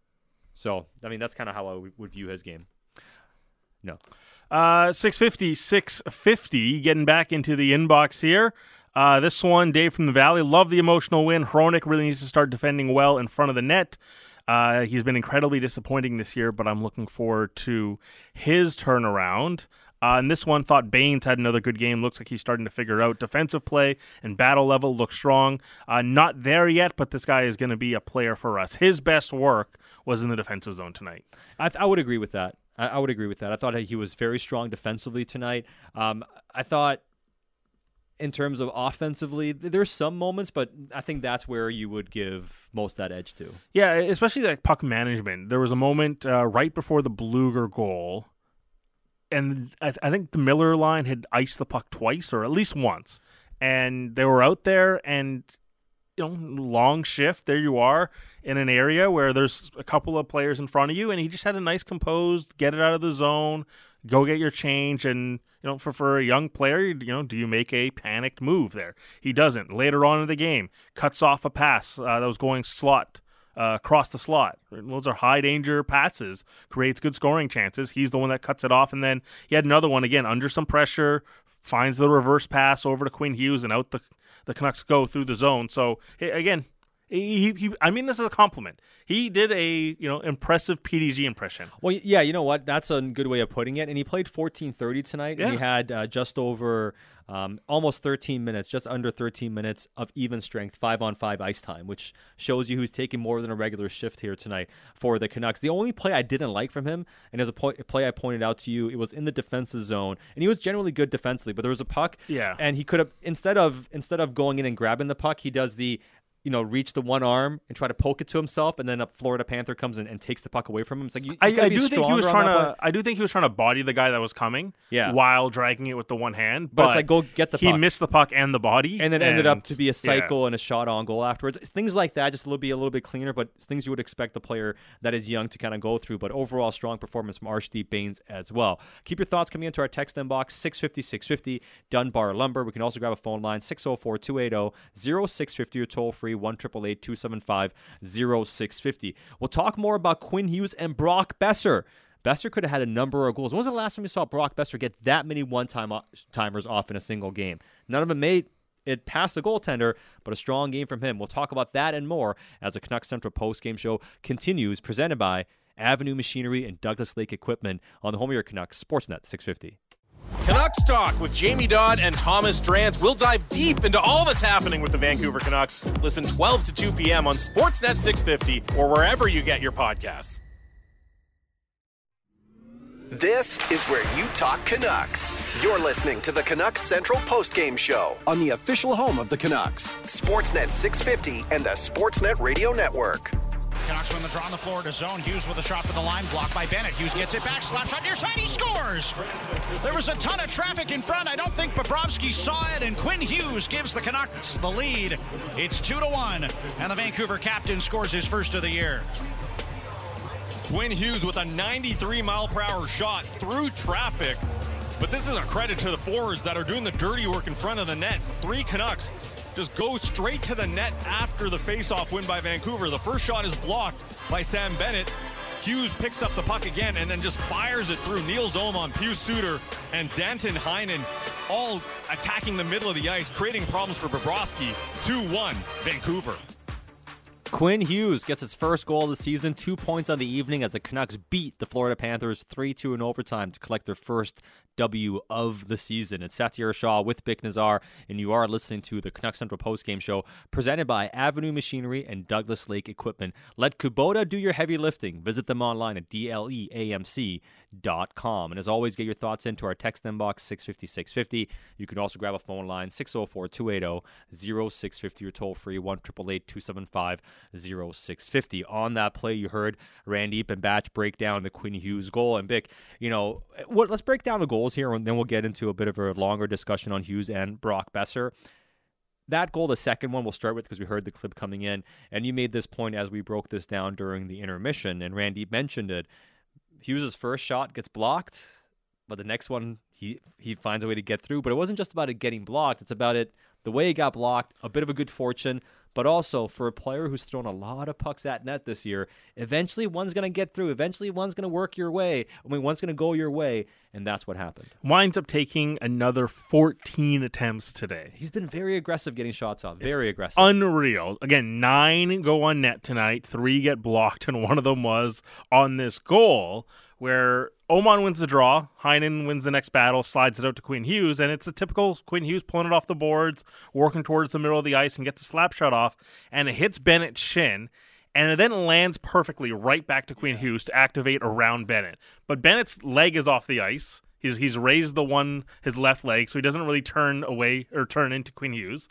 So, I mean, that's kind of how I would view his game. No. Uh, six fifty, six fifty, getting back into the inbox here. Uh, this one, Dave from the Valley, love the emotional win. Hronik really needs to start defending well in front of the net. Uh, he's been incredibly disappointing this year, but I'm looking forward to his turnaround. Uh, and this one, thought Baines had another good game. Looks like he's starting to figure out defensive play and battle level. Looks strong. Uh, not there yet, but this guy is going to be a player for us. His best work was in the defensive zone tonight. I, th- I would agree with that. I, I would agree with that. I thought he was very strong defensively tonight. Um, I thought in terms of offensively, there's some moments, but I think that's where you would give most of that edge to. Yeah, especially like puck management. There was a moment uh, right before the Bluger goal, and I, th- I think the Miller line had iced the puck twice, or at least once. And they were out there, and, you know, long shift, there you are in an area where there's a couple of players in front of you, and he just had a nice composed, get it out of the zone, go get your change, and, you know, for, for a young player, you know, do you make a panicked move there? He doesn't. Later on in the game, cuts off a pass uh, that was going slot. Uh, across the slot. Those are high-danger passes, creates good scoring chances. He's the one that cuts it off, and then he had another one, again, under some pressure, finds the reverse pass over to Quinn Hughes, and out the, the Canucks go through the zone. So, again, he, he, I mean this is a compliment. He did a you know impressive P D G impression. Well, yeah, you know what? That's a good way of putting it. And he played fourteen thirty tonight, yeah. and he had uh, just over um, almost thirteen minutes, just under thirteen minutes of even strength, five-on-five ice time, which shows you who's taking more than a regular shift here tonight for the Canucks. The only play I didn't like from him, and as a, po- a play I pointed out to you, it was in the defensive zone, and he was generally good defensively, but there was a puck, yeah. and he could have, instead of instead of going in and grabbing the puck, he does the you know, reach the one arm and try to poke it to himself, and then a Florida Panther comes in and takes the puck away from him. It's like you, I, I do think he was trying to. I do think he was trying to body the guy that was coming, yeah. while dragging it with the one hand. But, but it's like go get the he puck. missed the puck and the body, and then and, ended up to be a cycle yeah. and a shot on goal afterwards. Things like that, just a little be a little bit cleaner, but things you would expect a player that is young to kind of go through. But overall, strong performance from Arshdeep Bains as well. Keep your thoughts coming into our text inbox six fifty, six fifty Dunbar Lumber. We can also grab a phone line six oh four, two eight oh, oh six five oh or toll free one eight eight eight, two seven five, oh six five oh. We'll talk more about Quinn Hughes and Brock Besser. Besser could have had a number of goals. When was the last time you saw Brock Besser get that many one-timers off in a single game? None of them made it past the goaltender, but a strong game from him. We'll talk about that and more as the Canucks Central postgame show continues, presented by Avenue Machinery and Douglas Lake Equipment on the home of your Canucks, Sportsnet six fifty. Canucks Talk with Jamie Dodd and Thomas Drance. We'll dive deep into all that's happening with the Vancouver Canucks. Listen twelve to two p.m. on Sportsnet six fifty or wherever you get your podcasts. This is where you talk Canucks. You're listening to the Canucks Central postgame show on the official home of the Canucks, Sportsnet six fifty and the Sportsnet Radio Network. Canucks win the draw on the Florida zone. Hughes with a shot for the line, blocked by Bennett. Hughes gets it back, slap shot near side, he scores! There was a ton of traffic in front. I don't think Bobrovsky saw it, and Quinn Hughes gives the Canucks the lead. It's two to one, and the Vancouver captain scores his first of the year. Quinn Hughes with a ninety-three mile per hour shot through traffic. But this is a credit to the forwards that are doing the dirty work in front of the net. Three Canucks just go straight to the net after the face-off win by Vancouver. The first shot is blocked by Sam Bennett. Hughes picks up the puck again and then just fires it through. Niels Oman, Pius Suter, and Danton Heinen all attacking the middle of the ice, creating problems for Bobrovsky. two one, Vancouver. Quinn Hughes gets his first goal of the season, two points on the evening as the Canucks beat the Florida Panthers three two in overtime to collect their first W of the season. It's Satiar Shah with Bick Nazar, and you are listening to the Canucks Central postgame show presented by Avenue Machinery and Douglas Lake Equipment. Let Kubota do your heavy lifting. Visit them online at D L E A M C dot com. And as always, get your thoughts into our text inbox six fifty, six fifty. You can also grab a phone line six oh four, two eight oh, oh six five oh or toll free one eight eight eight, two seven five, oh six five oh. On that play, you heard Randy and Batch break down the Quinn Hughes goal. And Bick, you know, what? let's break down the goals here, and then we'll get into a bit of a longer discussion on Hughes and Brock Besser. That goal, the second one, we'll start with because we heard the clip coming in, and you made this point as we broke this down during the intermission, and Randy mentioned it. Hughes' first shot gets blocked, but the next one, he he finds a way to get through. But it wasn't just about it getting blocked. It's about it, the way it got blocked, a bit of a good fortune, but also for a player who's thrown a lot of pucks at net this year, eventually one's going to get through. Eventually one's going to work your way. I mean, one's going to go your way, and that's what happened. Winds up taking another fourteen attempts today. He's been very aggressive getting shots off. Very it's aggressive. Unreal. Again, nine go on net tonight. Three get blocked, and one of them was on this goal where Oman wins the draw, Heinen wins the next battle, slides it out to Quinn Hughes, and it's a typical Quinn Hughes pulling it off the boards, working towards the middle of the ice and gets a slap shot off, and it hits Bennett's shin, and it then lands perfectly right back to Quinn Hughes to activate around Bennett. But Bennett's leg is off the ice. He's he's raised the one, his left leg, so he doesn't really turn away or turn into Quinn Hughes.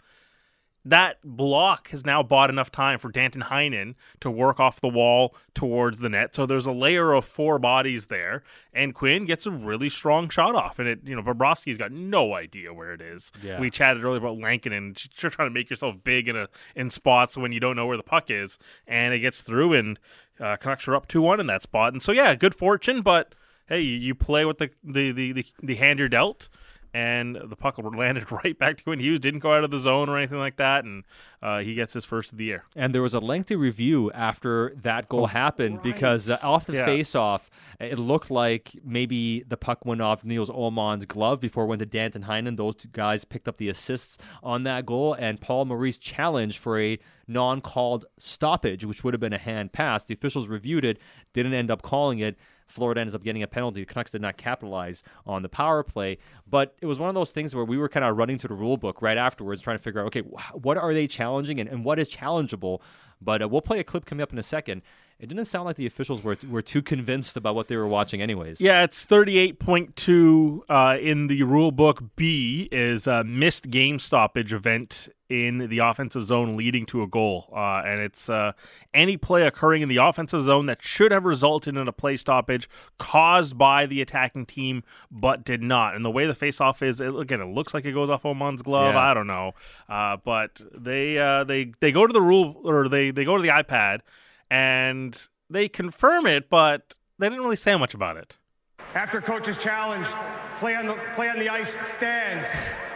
That block has now bought enough time for Danton Heinen to work off the wall towards the net. So there's a layer of four bodies there, and Quinn gets a really strong shot off. And it, you know, Bobrovsky's got no idea where it is. Yeah. We chatted earlier about Lankin, and you're trying to make yourself big in a in spots when you don't know where the puck is, and it gets through, and uh, Canucks are up two one in that spot. And so yeah, good fortune, but hey, you play with the the the, the, the hand you're dealt. And the puck landed right back to Quinn Hughes. Didn't go out of the zone or anything like that. And uh, he gets his first of the year. And there was a lengthy review after that goal oh, happened right. because uh, off the yeah. face-off, it looked like maybe the puck went off Niels Oman's glove before it went to Danton Heinen. Those two guys picked up the assists on that goal. And Paul Maurice challenged for a non-called stoppage, which would have been a hand pass. The officials reviewed it, didn't end up calling it. Florida ends up getting a penalty. The Canucks did not capitalize on the power play. But it was one of those things where we were kind of running to the rule book right afterwards, trying to figure out, okay, what are they challenging and, and what is challengeable? But uh, we'll play a clip coming up in a second. It didn't sound like the officials were were too convinced about what they were watching anyways. Yeah, it's thirty-eight point two uh, in the rule book. B is a missed game stoppage event in the offensive zone leading to a goal. Uh, and it's uh, any play occurring in the offensive zone that should have resulted in a play stoppage caused by the attacking team, but did not. And the way the faceoff is, it, again, it looks like it goes off Oman's glove. Yeah. I don't know. Uh, but they uh, they they go to the rule, or they, they go to the iPad, and they confirm it, but they didn't really say much about it. After coach's challenge, play on the play on the ice stands.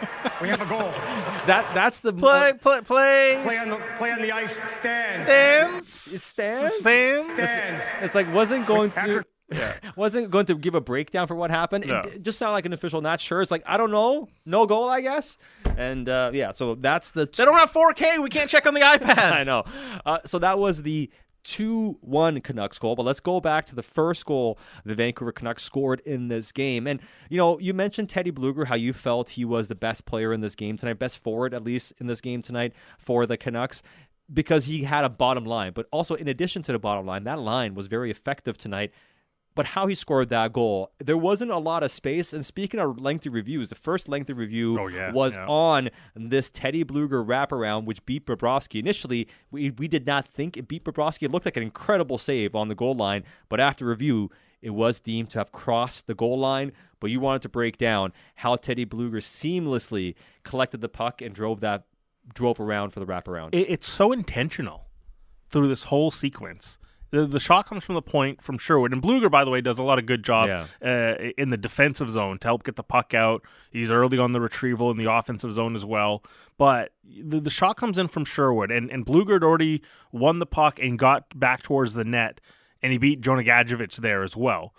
We have a goal. That that's the play play play. Play on the play on the ice stands. Stands. It stands. Stands. Stands. It's, it's like wasn't going to. After- Yeah. Wasn't going to give a breakdown for what happened. No. It just sounded like an official not sure. It's like, I don't know. No goal, I guess. And uh, yeah, so that's the... T- they don't have four K. We can't check on the iPad. I know. Uh, so that was the two one Canucks goal. But let's go back to the first goal the Vancouver Canucks scored in this game. And, you know, you mentioned Teddy Blueger, how you felt he was the best player in this game tonight, best forward at least in this game tonight for the Canucks, because he had a bottom line. But also, in addition to the bottom line, that line was very effective tonight. But how he scored that goal, there wasn't a lot of space. And speaking of lengthy reviews, the first lengthy review oh, yeah, was yeah. on this Teddy Blueger wraparound, which beat Bobrovsky. Initially, we, we did not think it beat Bobrovsky. It looked like an incredible save on the goal line. But after review, it was deemed to have crossed the goal line. But you wanted to break down how Teddy Blueger seamlessly collected the puck and drove that drove around for the wraparound. It, it's so intentional through this whole sequence. The, the shot comes from the point from Sherwood. And Blueger, by the way, does a lot of good job Yeah. uh, in the defensive zone to help get the puck out. He's early on the retrieval in the offensive zone as well. But the, the shot comes in from Sherwood, and, and Blueger had already won the puck and got back towards the net, and he beat Jonah Gadjevich there as well.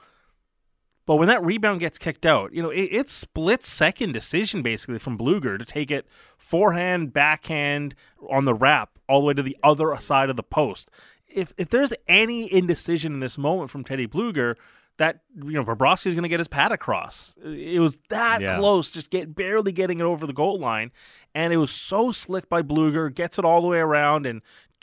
But when that rebound gets kicked out, you know, it, it's split-second decision basically from Blueger to take it forehand, backhand on the wrap all the way to the other side of the post. If if there's any indecision in this moment from Teddy Blueger, that, you know, Bobrovsky is going to get his pad across. It was that Yeah. close, just get barely getting it over the goal line, and it was so slick by Blueger, gets it all the way around and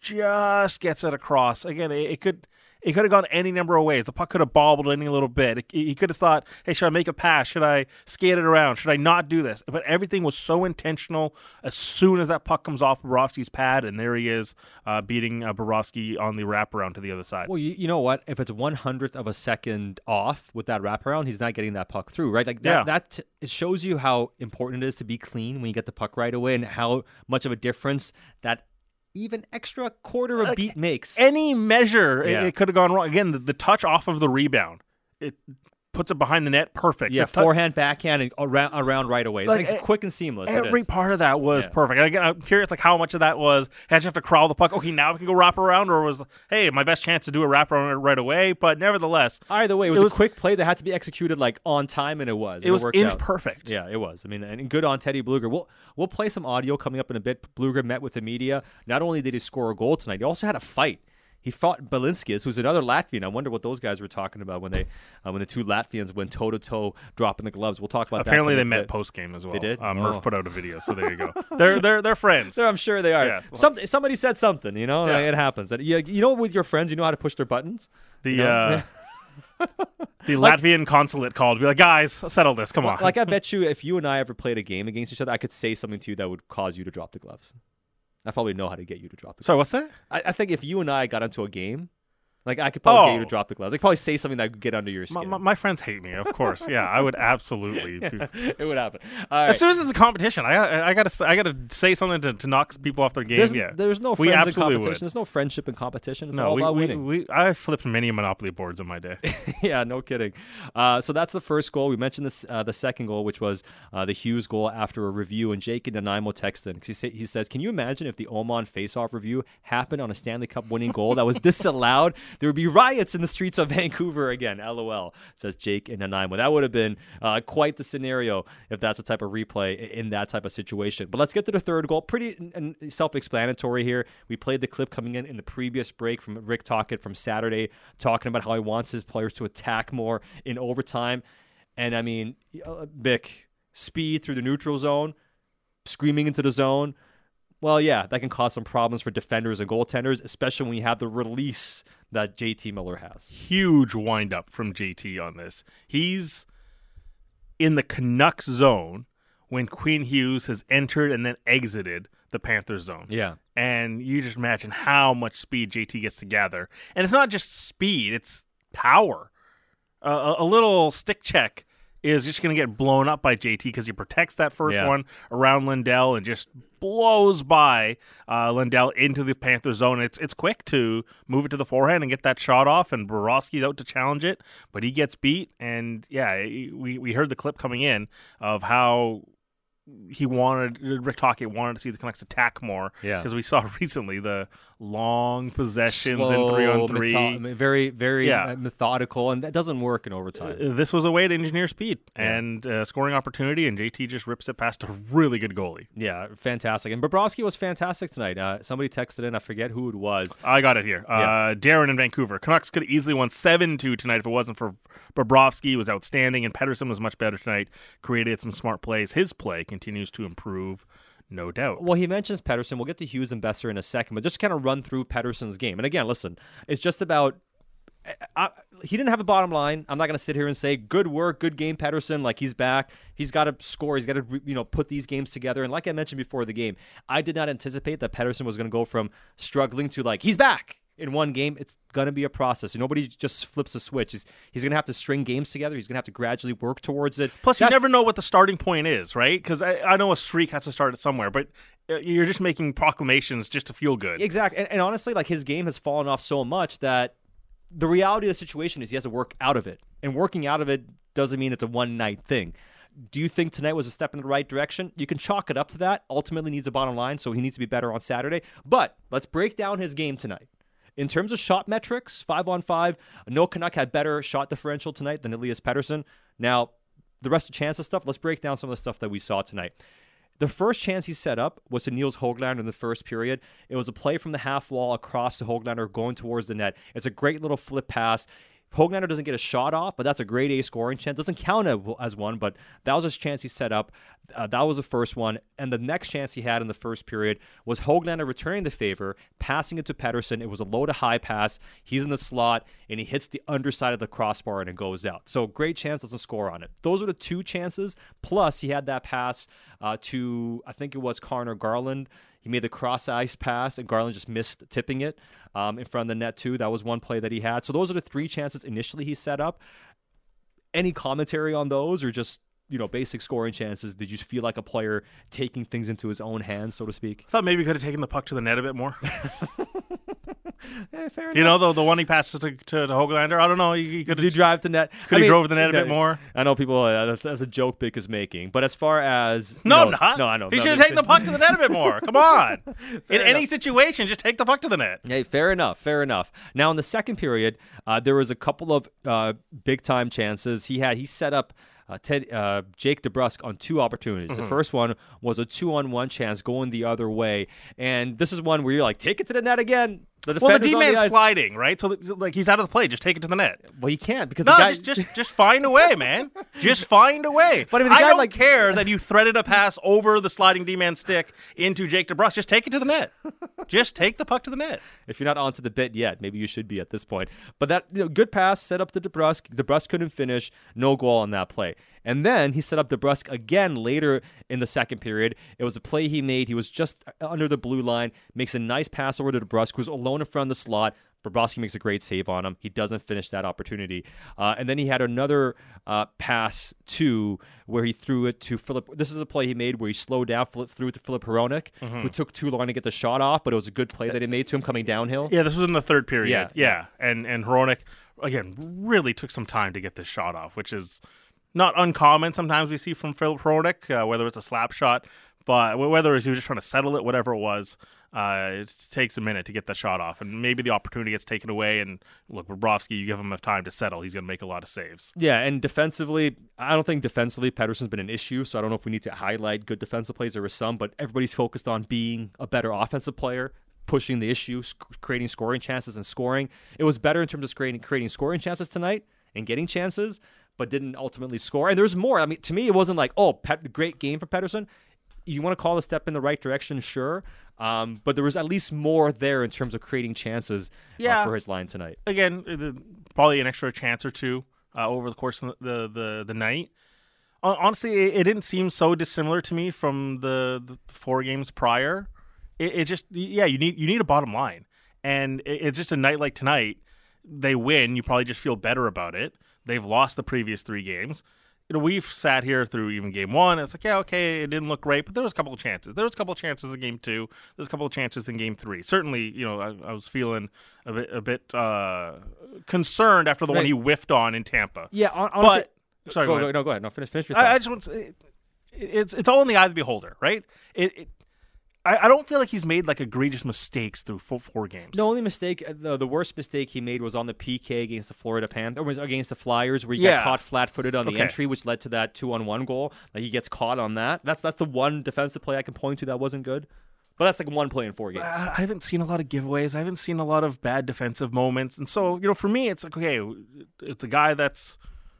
just gets it across. Again, it, it could it could have gone any number of ways. The puck could have bobbled any little bit. It, he could have thought, hey, should I make a pass? Should I skate it around? Should I not do this? But everything was so intentional as soon as that puck comes off Bobrovsky's pad, and there he is uh, beating uh, Bobrovsky on the wraparound to the other side. Well, you, you know what? If it's one hundredth of a second off with that wraparound, he's not getting that puck through, right? Like that, Yeah. that it shows you how important it is to be clean when you get the puck right away, and how much of a difference that even extra quarter of a Like, beat makes. Any measure, it- Yeah. it, could have gone wrong. Again, the, the touch off of the rebound, it puts it behind the net, perfect. Yeah, The tou- forehand, backhand, and around, around right away. It's, Like, like, it's e- quick and seamless. It Every is. part of that was Yeah. perfect. And again, I'm curious, like how much of that was had you have to crawl the puck? Okay, now we can go wrap around, or was hey, my best chance to do a wrap around right away? But nevertheless, Either way, it was, It was- a quick play that had to be executed like on time, and it was. it and was worked inch out. perfect. Yeah, it was. I mean, and good on Teddy Blueger. We'll we'll play some audio coming up in a bit. Blueger met with the media. Not only did he score a goal tonight, he also had a fight. He fought Balinskis, who's another Latvian. I wonder what those guys were talking about when they uh, when the two Latvians went toe to toe, dropping the gloves. We'll talk about Apparently, that. they coming up a met bit. post game as well. They did? Uh, Oh. Murph put out a video, so there you go. they're they're they're friends. I'm sure they are. Yeah. Some, somebody said something. You know, Yeah. it happens. And you, you know, with your friends, you know how to push their buttons. The You know? uh, the Like- Latvian consulate called. Be like, guys, settle this. Come on. Like I bet you, if you and I ever played a game against each other, I could say something to you that would cause you to drop the gloves. I probably know how to get you to drop the gloves. Sorry, what's that? I, I think if you and I got into a game, like I could probably get you Oh. to drop the gloves. I could probably say something that would get under your My, skin. my, my friends hate me, of course. Yeah, I would absolutely. Yeah, it would happen. All As right. soon as it's a competition, I I, I gotta I gotta say something to, to knock people off their game. There's, yeah, there's no we friends in absolutely competition. would. There's no friendship in competition. It's No, all we, about we, winning. we I flipped many Monopoly boards in my day. Yeah, no kidding. Uh, so that's the first goal. We mentioned this, uh, the second goal, which was uh, the Hughes goal after a review. And Jake and Nanaimo texted in 'cause he, say, he says, "Can you imagine if the Oman face-off review happened on a Stanley Cup winning goal that was disallowed? There would be riots in the streets of Vancouver again." L O L, says Jake and Nanaimo. That would have been uh, quite the scenario if that's the type of replay i- in that type of situation. But let's get to the third goal. Pretty n- n- self-explanatory here. We played the clip coming in in the previous break from Rick Tocchet from Saturday, talking about how he wants his players to attack more in overtime. And I mean, uh, Bick, speed through the neutral zone, screaming into the zone. Well, yeah, that can cause some problems for defenders and goaltenders, especially when you have the release that J T Miller has. Huge wind up from J T on this. He's in the Canucks zone when Quinn Hughes has entered and then exited the Panthers zone. Yeah. And you just imagine how much speed J T gets to gather. And it's not just speed, it's power. Uh, a, a little stick check is just going to get blown up by J T because he protects that first yeah. one around Lindell and just blows by uh, Lindell into the Panther zone. It's it's quick to move it to the forehand and get that shot off, and Bobrovsky's out to challenge it, but he gets beat. And, yeah, we, we heard the clip coming in of how he wanted, Rick Tocchet wanted to see the Canucks attack more. Yeah. Because we saw recently the long possessions Slow, in three on three. Metho- very, very yeah. methodical, and that doesn't work in overtime. Uh, this was a way to engineer speed yeah. and uh, scoring opportunity, and J T just rips it past a really good goalie. Yeah, fantastic. And Bobrovsky was fantastic tonight. Uh, somebody texted in, I forget who it was. I got it here. Yeah. Uh, Darren in Vancouver. Canucks could have easily won seven two tonight if it wasn't for Bobrovsky. He was outstanding, and Pettersson was much better tonight. Created some smart plays. His play continues to improve, no doubt. Well, he mentions Pettersson. We'll get to Hughes and Besser in a second, but just kind of run through Pettersson's game. And again, listen, it's just about I, he didn't have a bottom line. I'm not going to sit here and say good work, good game, Pettersson. Like, he's back. He's got to score. He's got to, you know, put these games together. And like I mentioned before the game, I did not anticipate that Pettersson was going to go from struggling to like he's back in one game. It's going to be a process. Nobody just flips a switch. He's, he's going to have to string games together. He's going to have to gradually work towards it. Plus, That's, you never know what the starting point is, right? Because I, I know a streak has to start at somewhere, but you're just making proclamations just to feel good. Exactly. And, and honestly, like, his game has fallen off so much that the reality of the situation is he has to work out of it. And working out of it doesn't mean it's a one-night thing. Do you think tonight was a step in the right direction? You can chalk it up to that. Ultimately needs a bottom line, so he needs to be better on Saturday. But let's break down his game tonight. In terms of shot metrics, five on five, no Canuck had better shot differential tonight than Elias Pettersson. Now, the rest of chances stuff, let's break down some of the stuff that we saw tonight. The first chance he set up was to Niels Höglander in the first period. It was a play from the half wall across to Höglander going towards the net. It's a great little flip pass. Höglander doesn't get a shot off, but that's a grade A scoring chance. Doesn't count as one, but that was his chance he set up. Uh, that was the first one. And the next chance he had in the first period was Höglander returning the favor, passing it to Pettersson. It was a low to high pass. He's in the slot, and he hits the underside of the crossbar, and it goes out. So great chance, doesn't score on it. Those are the two chances. Plus, he had that pass uh, to, I think it was Connor Garland. He made the cross-ice pass, and Garland just missed tipping it um, in front of the net, too. That was one play that he had. So those are the three chances initially he set up. Any commentary on those, or just, you know, basic scoring chances? Did you feel like a player taking things into his own hands, so to speak? I thought maybe he could have taken the puck to the net a bit more. eh, fair you enough. know, the the one he passes to, to, to Höglander, I don't know. He, he could Did you drive the net? Could I he mean, drove the net a okay, bit more? I know people, uh, that's, that's a joke Bick is making. But as far as... No, know, I'm not. No, I know. He no, should have this- taken the puck to the net a bit more. Come on. In enough. any situation, just take the puck to the net. Hey, fair enough, fair enough. Now, in the second period, uh, there was a couple of uh, big-time chances. He had he set up uh, Ted, uh, Jake DeBrusk on two opportunities. Mm-hmm. The first one was a two-on-one chance going the other way. And this is one where you're like, take it to the net again. The Well, the defender's on D-man's ice. sliding, right? So, like, he's out of the play. Just take it to the net. Well, you can't because No, the guy... just, just just find a way, man. Just find a way. But I mean, the guy, don't like- care that you threaded a pass over the sliding D-man stick into Jake DeBrusk. Just take it to the net. Just take the puck to the net. If you're not onto the bit yet, maybe you should be at this point. But that, you know, good pass, set up the DeBrusk. DeBrusk couldn't finish. No goal on that play. And then he set up DeBrusk again later in the second period. It was a play he made. He was just under the blue line, makes a nice pass over to DeBrusk, who's alone in front of the slot. Bobrovsky makes a great save on him. He doesn't finish that opportunity. Uh, and then he had another uh, pass, too, where he threw it to Philip. This is a play he made where he slowed down, Philip, threw it to Philip Hronek, Mhm. who took too long to get the shot off, but it was a good play that he made to him coming downhill. Yeah, this was in the third period. Yeah. Yeah. And, and Hronek, again, really took some time to get this shot off, which is not uncommon sometimes we see from Philip Hronek, uh, whether it's a slap shot, but whether he was just trying to settle it, whatever it was, uh, it takes a minute to get that shot off. And maybe the opportunity gets taken away, and look, Bobrovsky, you give him enough time to settle, he's going to make a lot of saves. Yeah, and defensively, I don't think defensively Pettersson's been an issue, so I don't know if we need to highlight good defensive plays. There were some, but everybody's focused on being a better offensive player, pushing the issue, sc- creating scoring chances and scoring. It was better in terms of creating, creating scoring chances tonight and getting chances, but didn't ultimately score. And there's more. I mean, to me, it wasn't like, oh, Pet- great game for Pettersson. You want to call a step in the right direction, sure. Um, but there was at least more there in terms of creating chances Yeah. uh, for his line tonight. Again, the, probably an extra chance or two uh, over the course of the, the, the, the night. honestly, it, it didn't seem so dissimilar to me from the, the four games prior. It, it just, yeah, you need you need a bottom line, and it, it's just a night like tonight. They win, you probably just feel better about it. They've lost the previous three games. You know, we've sat here through even game one. It's like, yeah, okay, it didn't look great, but there was a couple of chances. There was a couple of chances in game two. There was a couple of chances in game three. Certainly, you know, I, I was feeling a bit, a bit uh, concerned after the right. one he whiffed on in Tampa. Yeah, honestly, but sorry, go, go go, ahead. no, go ahead. No, finish, finish your thought. I, I just want to. It, it's it's all in the eye of the beholder, right? It. it I, I don't feel like he's made like egregious mistakes through four, four games. The only mistake, the, the worst mistake he made was on the P K against the Florida Panthers, or was against the Flyers, where he Yeah. got caught flat-footed on the Okay. entry, which led to that two-on-one goal. Like he gets caught on that. That's that's the one defensive play I can point to that wasn't good. But that's like one play in four games. I I haven't seen a lot of giveaways. I haven't seen a lot of bad defensive moments, and so you know, for me, it's like okay, it's a guy that's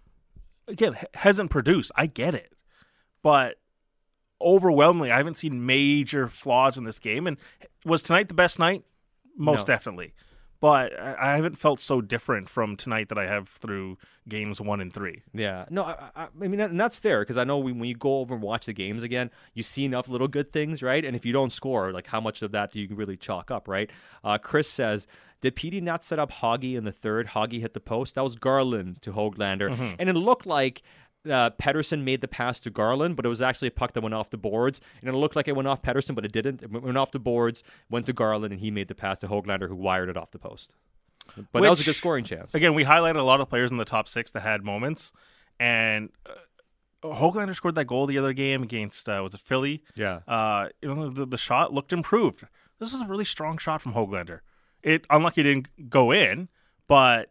again hasn't produced. I get it, but overwhelmingly, I haven't seen major flaws in this game. And was tonight the best night? Most No. definitely. But I I haven't felt so different from tonight that I have through games one and three. Yeah, no, I, I, I mean, and that's fair because I know when, when you go over and watch the games again, you see enough little good things, right? And if you don't score, like how much of that do you really chalk up, right? Uh, Chris says, did P D not set up Hoggy in the third? Hoggy hit the post. That was Garland to Höglander, Mhm. and it looked like uh, Pettersson made the pass to Garland, but it was actually a puck that went off the boards, and it looked like it went off Pettersson, but it didn't. It went off the boards, went to Garland, and he made the pass to Höglander, who wired it off the post. But that was a Which, good scoring chance. Again, we highlighted a lot of players in the top six that had moments, and uh, Höglander scored that goal the other game against uh, was it Philly? Yeah. Uh, you know the, the shot looked improved. This is a really strong shot from Höglander. It unlucky it didn't go in, but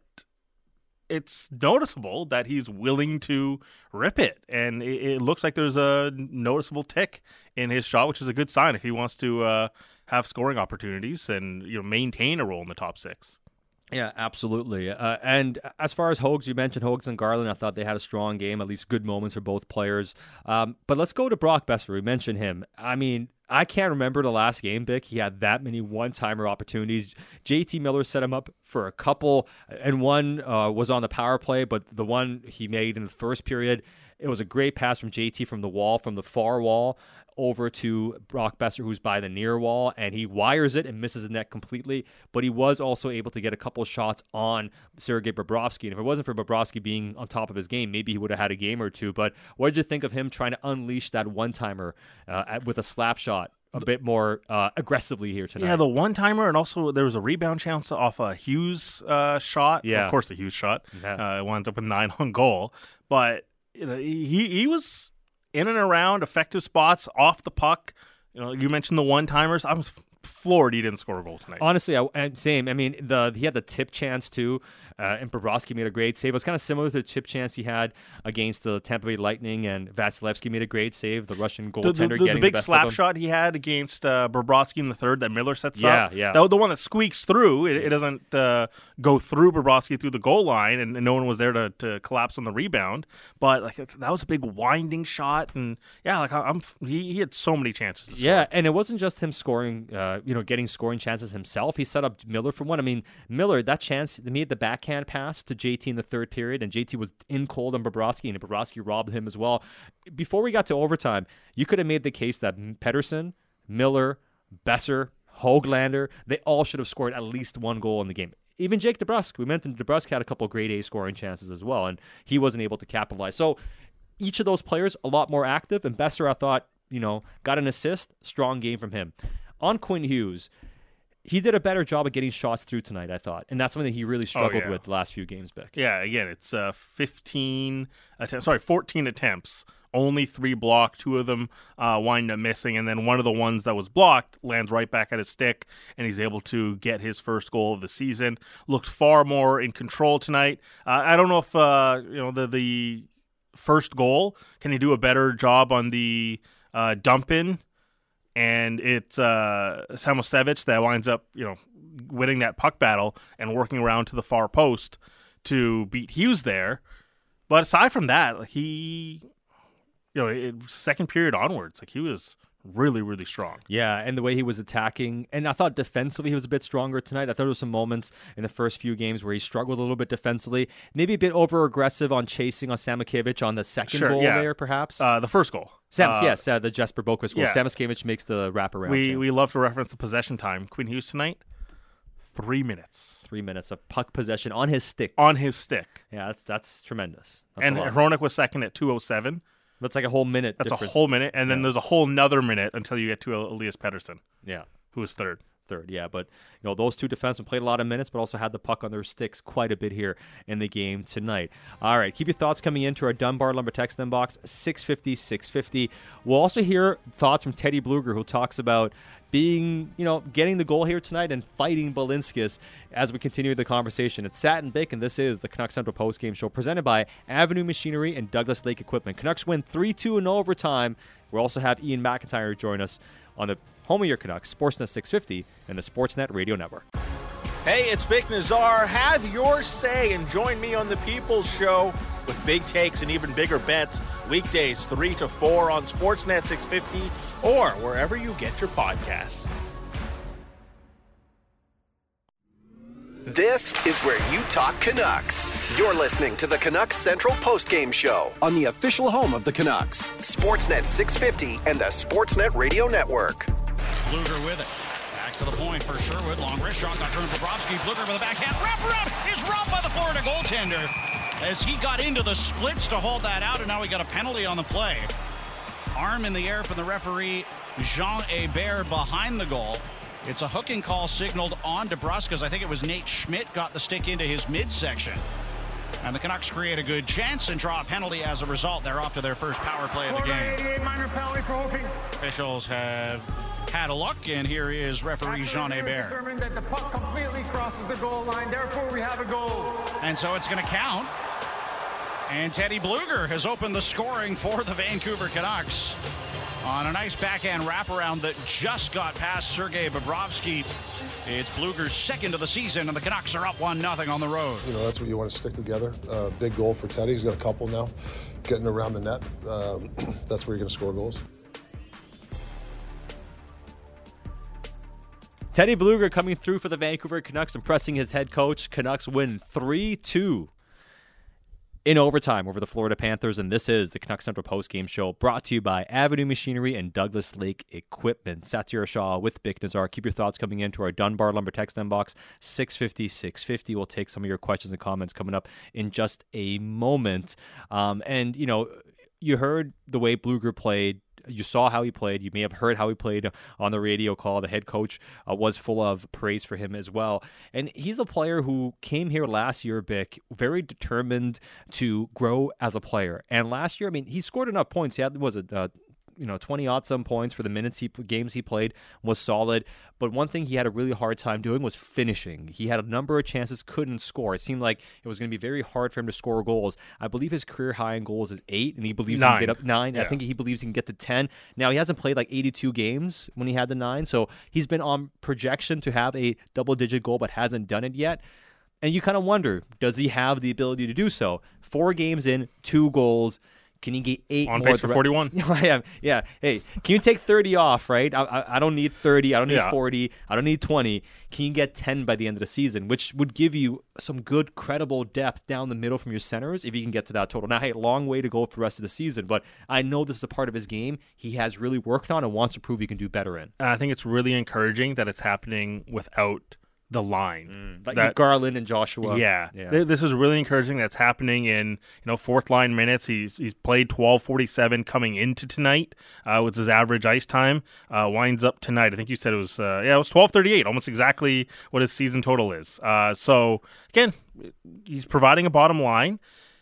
it's noticeable that he's willing to rip it, and it, it looks like there's a noticeable tick in his shot, which is a good sign if he wants to uh, have scoring opportunities and you know maintain a role in the top six. Yeah, absolutely. Uh, and as far as Hogs, you mentioned Hogs and Garland. I thought they had a strong game, at least good moments for both players. Um, but let's go to Brock Boeser. We mentioned him. I mean, I can't remember the last game, Bick. He had that many one-timer opportunities. J T Miller set him up for a couple, and one uh, was on the power play, but the one he made in the first period, it was a great pass from J T from the wall, from the far wall, over to Brock Boeser, who's by the near wall, and he wires it and misses the net completely, but he was also able to get a couple of shots on Sergei Bobrovsky, and if it wasn't for Bobrovsky being on top of his game, maybe he would have had a game or two. But what did you think of him trying to unleash that one-timer uh, with a slap shot a bit more uh, aggressively here tonight? Yeah, the one-timer, and also there was a rebound chance off a Hughes uh, shot. Yeah. Of course, the Hughes shot. Yeah. Uh, it winds up with nine on goal. But you know, he he was in and around effective spots, off the puck. You know, you mentioned the one-timers. I'm floored he didn't score a goal tonight. Honestly, I, and same. I mean, the he had the tip chance too, uh, and Bobrovsky made a great save. It was kind of similar to the tip chance he had against the Tampa Bay Lightning, and Vasilevsky made a great save. The Russian The, goaltender the, the, getting the big the best slap of him. shot he had against uh, Bobrovsky in the third that Miller sets Yeah, up. yeah. The, the one that squeaks through. It, it doesn't uh, go through Bobrovsky through the goal line, and, and no one was there to, to collapse on the rebound. But like that was a big winding shot, and yeah, like I'm he, he had so many chances. To score. Yeah, and it wasn't just him scoring, uh, you know, getting scoring chances himself. He set up Miller for one. I mean, Miller, that chance, he made the backhand pass to J T in the third period, and J T was in cold on Bobrovsky, and Bobrovsky robbed him as well. Before we got to overtime, you could have made the case that Pettersson, Miller, Boeser, Höglander, they all should have scored at least one goal in the game. Even Jake DeBrusk. We mentioned DeBrusk had a couple of grade A scoring chances as well, and he wasn't able to capitalize. So each of those players a lot more active, and Boeser, I thought, you know, got an assist. Strong game from him. On Quinn Hughes, he did a better job of getting shots through tonight, I thought. And that's something that he really struggled yeah. with the last few games, Bick. Yeah, again, it's uh, fifteen attempts, sorry, fourteen attempts, only three blocked, two of them uh, wind up missing, and then one of the ones that was blocked lands right back at his stick, and he's able to get his first goal of the season. Looked far more in control tonight. Uh, I don't know if, uh, you know, the, the first goal, can he do a better job on the uh, dump in? And it's uh, Samosevic that winds up, you know, winning that puck battle and working around to the far post to beat Hughes there. But aside from that, he, you know, it, second period onwards, like he was really, really strong. Yeah, and the way he was attacking, and I thought defensively he was a bit stronger tonight. I thought there were some moments in the first few games where he struggled a little bit defensively, maybe a bit over-aggressive on chasing on Samoskevich on the second Sure, goal yeah. there, perhaps. Uh, the first goal. Sam, uh, yes, uh, the Jesper Boquist goal. yeah. Samoskevich makes the wraparound. We chance. we love to reference the possession time. Quinn Hughes tonight, three minutes. Three minutes of puck possession on his stick. On his stick. Yeah, that's that's tremendous. That's And a lot. Hronek was second at two oh seven. That's like a whole minute That's difference. a whole minute, and then Yeah. there's a whole nother minute until you get to Elias Pettersson. Yeah. Who was third. Third, yeah. But, you know, those two defensemen played a lot of minutes, but also had the puck on their sticks quite a bit here in the game tonight. All right, keep your thoughts coming into our Dunbar Lumber text inbox, six fifty, six fifty. We'll also hear thoughts from Teddy Bluger, who talks about being, you know, getting the goal here tonight and fighting Balinskis as we continue the conversation. It's Sat and Bick, and this is the Canucks Central Postgame Show presented by Avenue Machinery and Douglas Lake Equipment. Canucks win three two in overtime. We'll also have Ian McIntyre join us on the home of your Canucks, Sportsnet six fifty and the Sportsnet Radio Network. Hey, it's Vic Nazar. Have your say and join me on the People's Show with big takes and even bigger bets. Weekdays three to four on Sportsnet six fifty or wherever you get your podcasts. This is where you talk Canucks. You're listening to the Canucks Central Postgame Show on the official home of the Canucks, Sportsnet six fifty and the Sportsnet Radio Network. Bluger with it. Back to the point for Sherwood. Long wrist shot got turned Bobrovsky. Bluger with a backhand. Wraparound is robbed by the Florida goaltender as he got into the splits to hold that out, and now we got a penalty on the play. Arm in the air from the referee, Jean Hebert, behind the goal. It's a hooking call signaled on DeBruskis. I think it was Nate Schmidt got the stick into his midsection. And the Canucks create a good chance and draw a penalty as a result. They're off to their first power play of the game. eighty-eight minor penalty for hooking. Officials have had a look, and here is referee Jean Hebert. Determined that the puck completely crosses the goal line, therefore we have a goal. And so it's going to count. And Teddy Bluger has opened the scoring for the Vancouver Canucks on a nice backhand wraparound that just got past Sergei Bobrovsky. It's Bluger's second of the season, and the Canucks are up one nothing on the road. You know, that's what you want to stick together. Uh, big goal for Teddy. He's got a couple now. Getting around the net. Um, that's where you're going to score goals. Teddy Bluger coming through for the Vancouver Canucks, impressing his head coach. Canucks win three two in overtime over the Florida Panthers, and this is the Canucks Central Postgame Show brought to you by Avenue Machinery and Douglas Lake Equipment. Satyar Shah with Bick Nazar. Keep your thoughts coming into our Dunbar Lumber text inbox, six fifty, six fifty. We'll take some of your questions and comments coming up in just a moment. Um, and, you know, you heard the way Bluger played. You saw how he played. You may have heard how he played on the radio call. The head coach uh, was full of praise for him as well. And he's a player who came here last year, Bick, very determined to grow as a player. And last year, I mean, he scored enough points. He had, was it, uh, you know, twenty odd some points for the minutes he games he played, was solid. But one thing he had a really hard time doing was finishing. He had a number of chances, couldn't score. It seemed like it was going to be very hard for him to score goals. I believe his career high in goals is eight, and he believes nine. he can get up nine. Yeah. I think he believes he can get to ten. Now, he hasn't played like eighty-two games when he had the nine, so he's been on projection to have a double-digit goal, but hasn't done it yet. And you kind of wonder, does he have the ability to do so? Four games in, two goals. Can you get eight on more? pace for forty-one? yeah, yeah. Hey, can you take thirty off, right? I, I, I don't need thirty. I don't need Yeah. forty. I don't need twenty. Can you get ten by the end of the season, which would give you some good, credible depth down the middle from your centers if you can get to that total. Now, hey, long way to go for the rest of the season, but I know this is a part of his game he has really worked on and wants to prove he can do better in. And I think it's really encouraging that it's happening without the line. Like That- Garland and Joshua. Yeah. yeah. Th- This is really encouraging. That's happening in, you know, fourth line minutes. He's he's played twelve forty-seven coming into tonight. Uh, was his average ice time. Uh, winds up tonight. I think you said it was uh, yeah, it was twelve thirty-eight, almost exactly what his season total is. Uh, so again, he's providing a bottom line,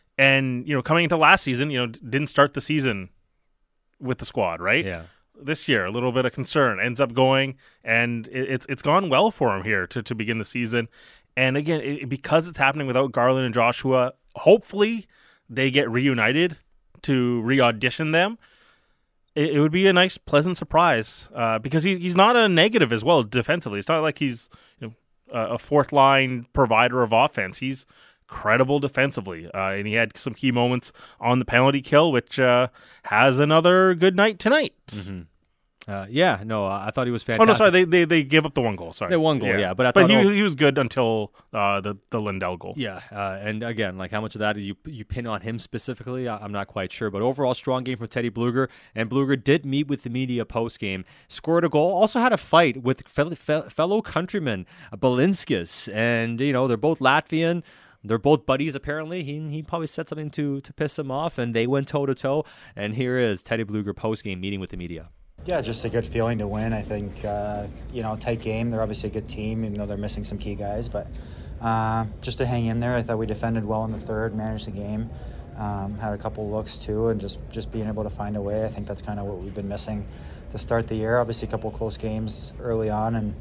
and you know, coming into last season, you know, didn't start the season with the squad, right? Yeah. This year, a little bit of concern, ends up going, and it, it's it's gone well for him here to, to begin the season. And again, it, because it's happening without Garland and Joshua, hopefully they get reunited to re-audition them. It, it would be a nice, pleasant surprise uh, because he, he's not a negative as well defensively. It's not like he's you know, a fourth line provider of offense. He's credible defensively, uh, and he had some key moments on the penalty kill, which uh, has another good night tonight. Mm-hmm. Uh, yeah, no, uh, I thought he was fantastic. Oh no, sorry, they they, they gave up the one goal. Sorry, they one goal, yeah, yeah but I but thought he oh, he was good until uh, the the Lindell goal. Yeah, uh, and again, like how much of that you you pin on him specifically, I, I'm not quite sure. But overall, strong game from Teddy Bluger, and Bluger did meet with the media post game, scored a goal, also had a fight with fellow, fellow countryman Balinskis, and you know they're both Latvian. They're both buddies, apparently. He he probably said something to to piss him off, and they went toe-to-toe. And here is Teddy Bluger post-game meeting with the media. Yeah, just a good feeling to win. I think, uh, you know, tight game. They're obviously a good team, even though they're missing some key guys. But uh, just to hang in there, I thought we defended well in the third, managed the game, um, had a couple looks too, and just, just being able to find a way. I think that's kind of what we've been missing to start the year. Obviously, a couple close games early on, and,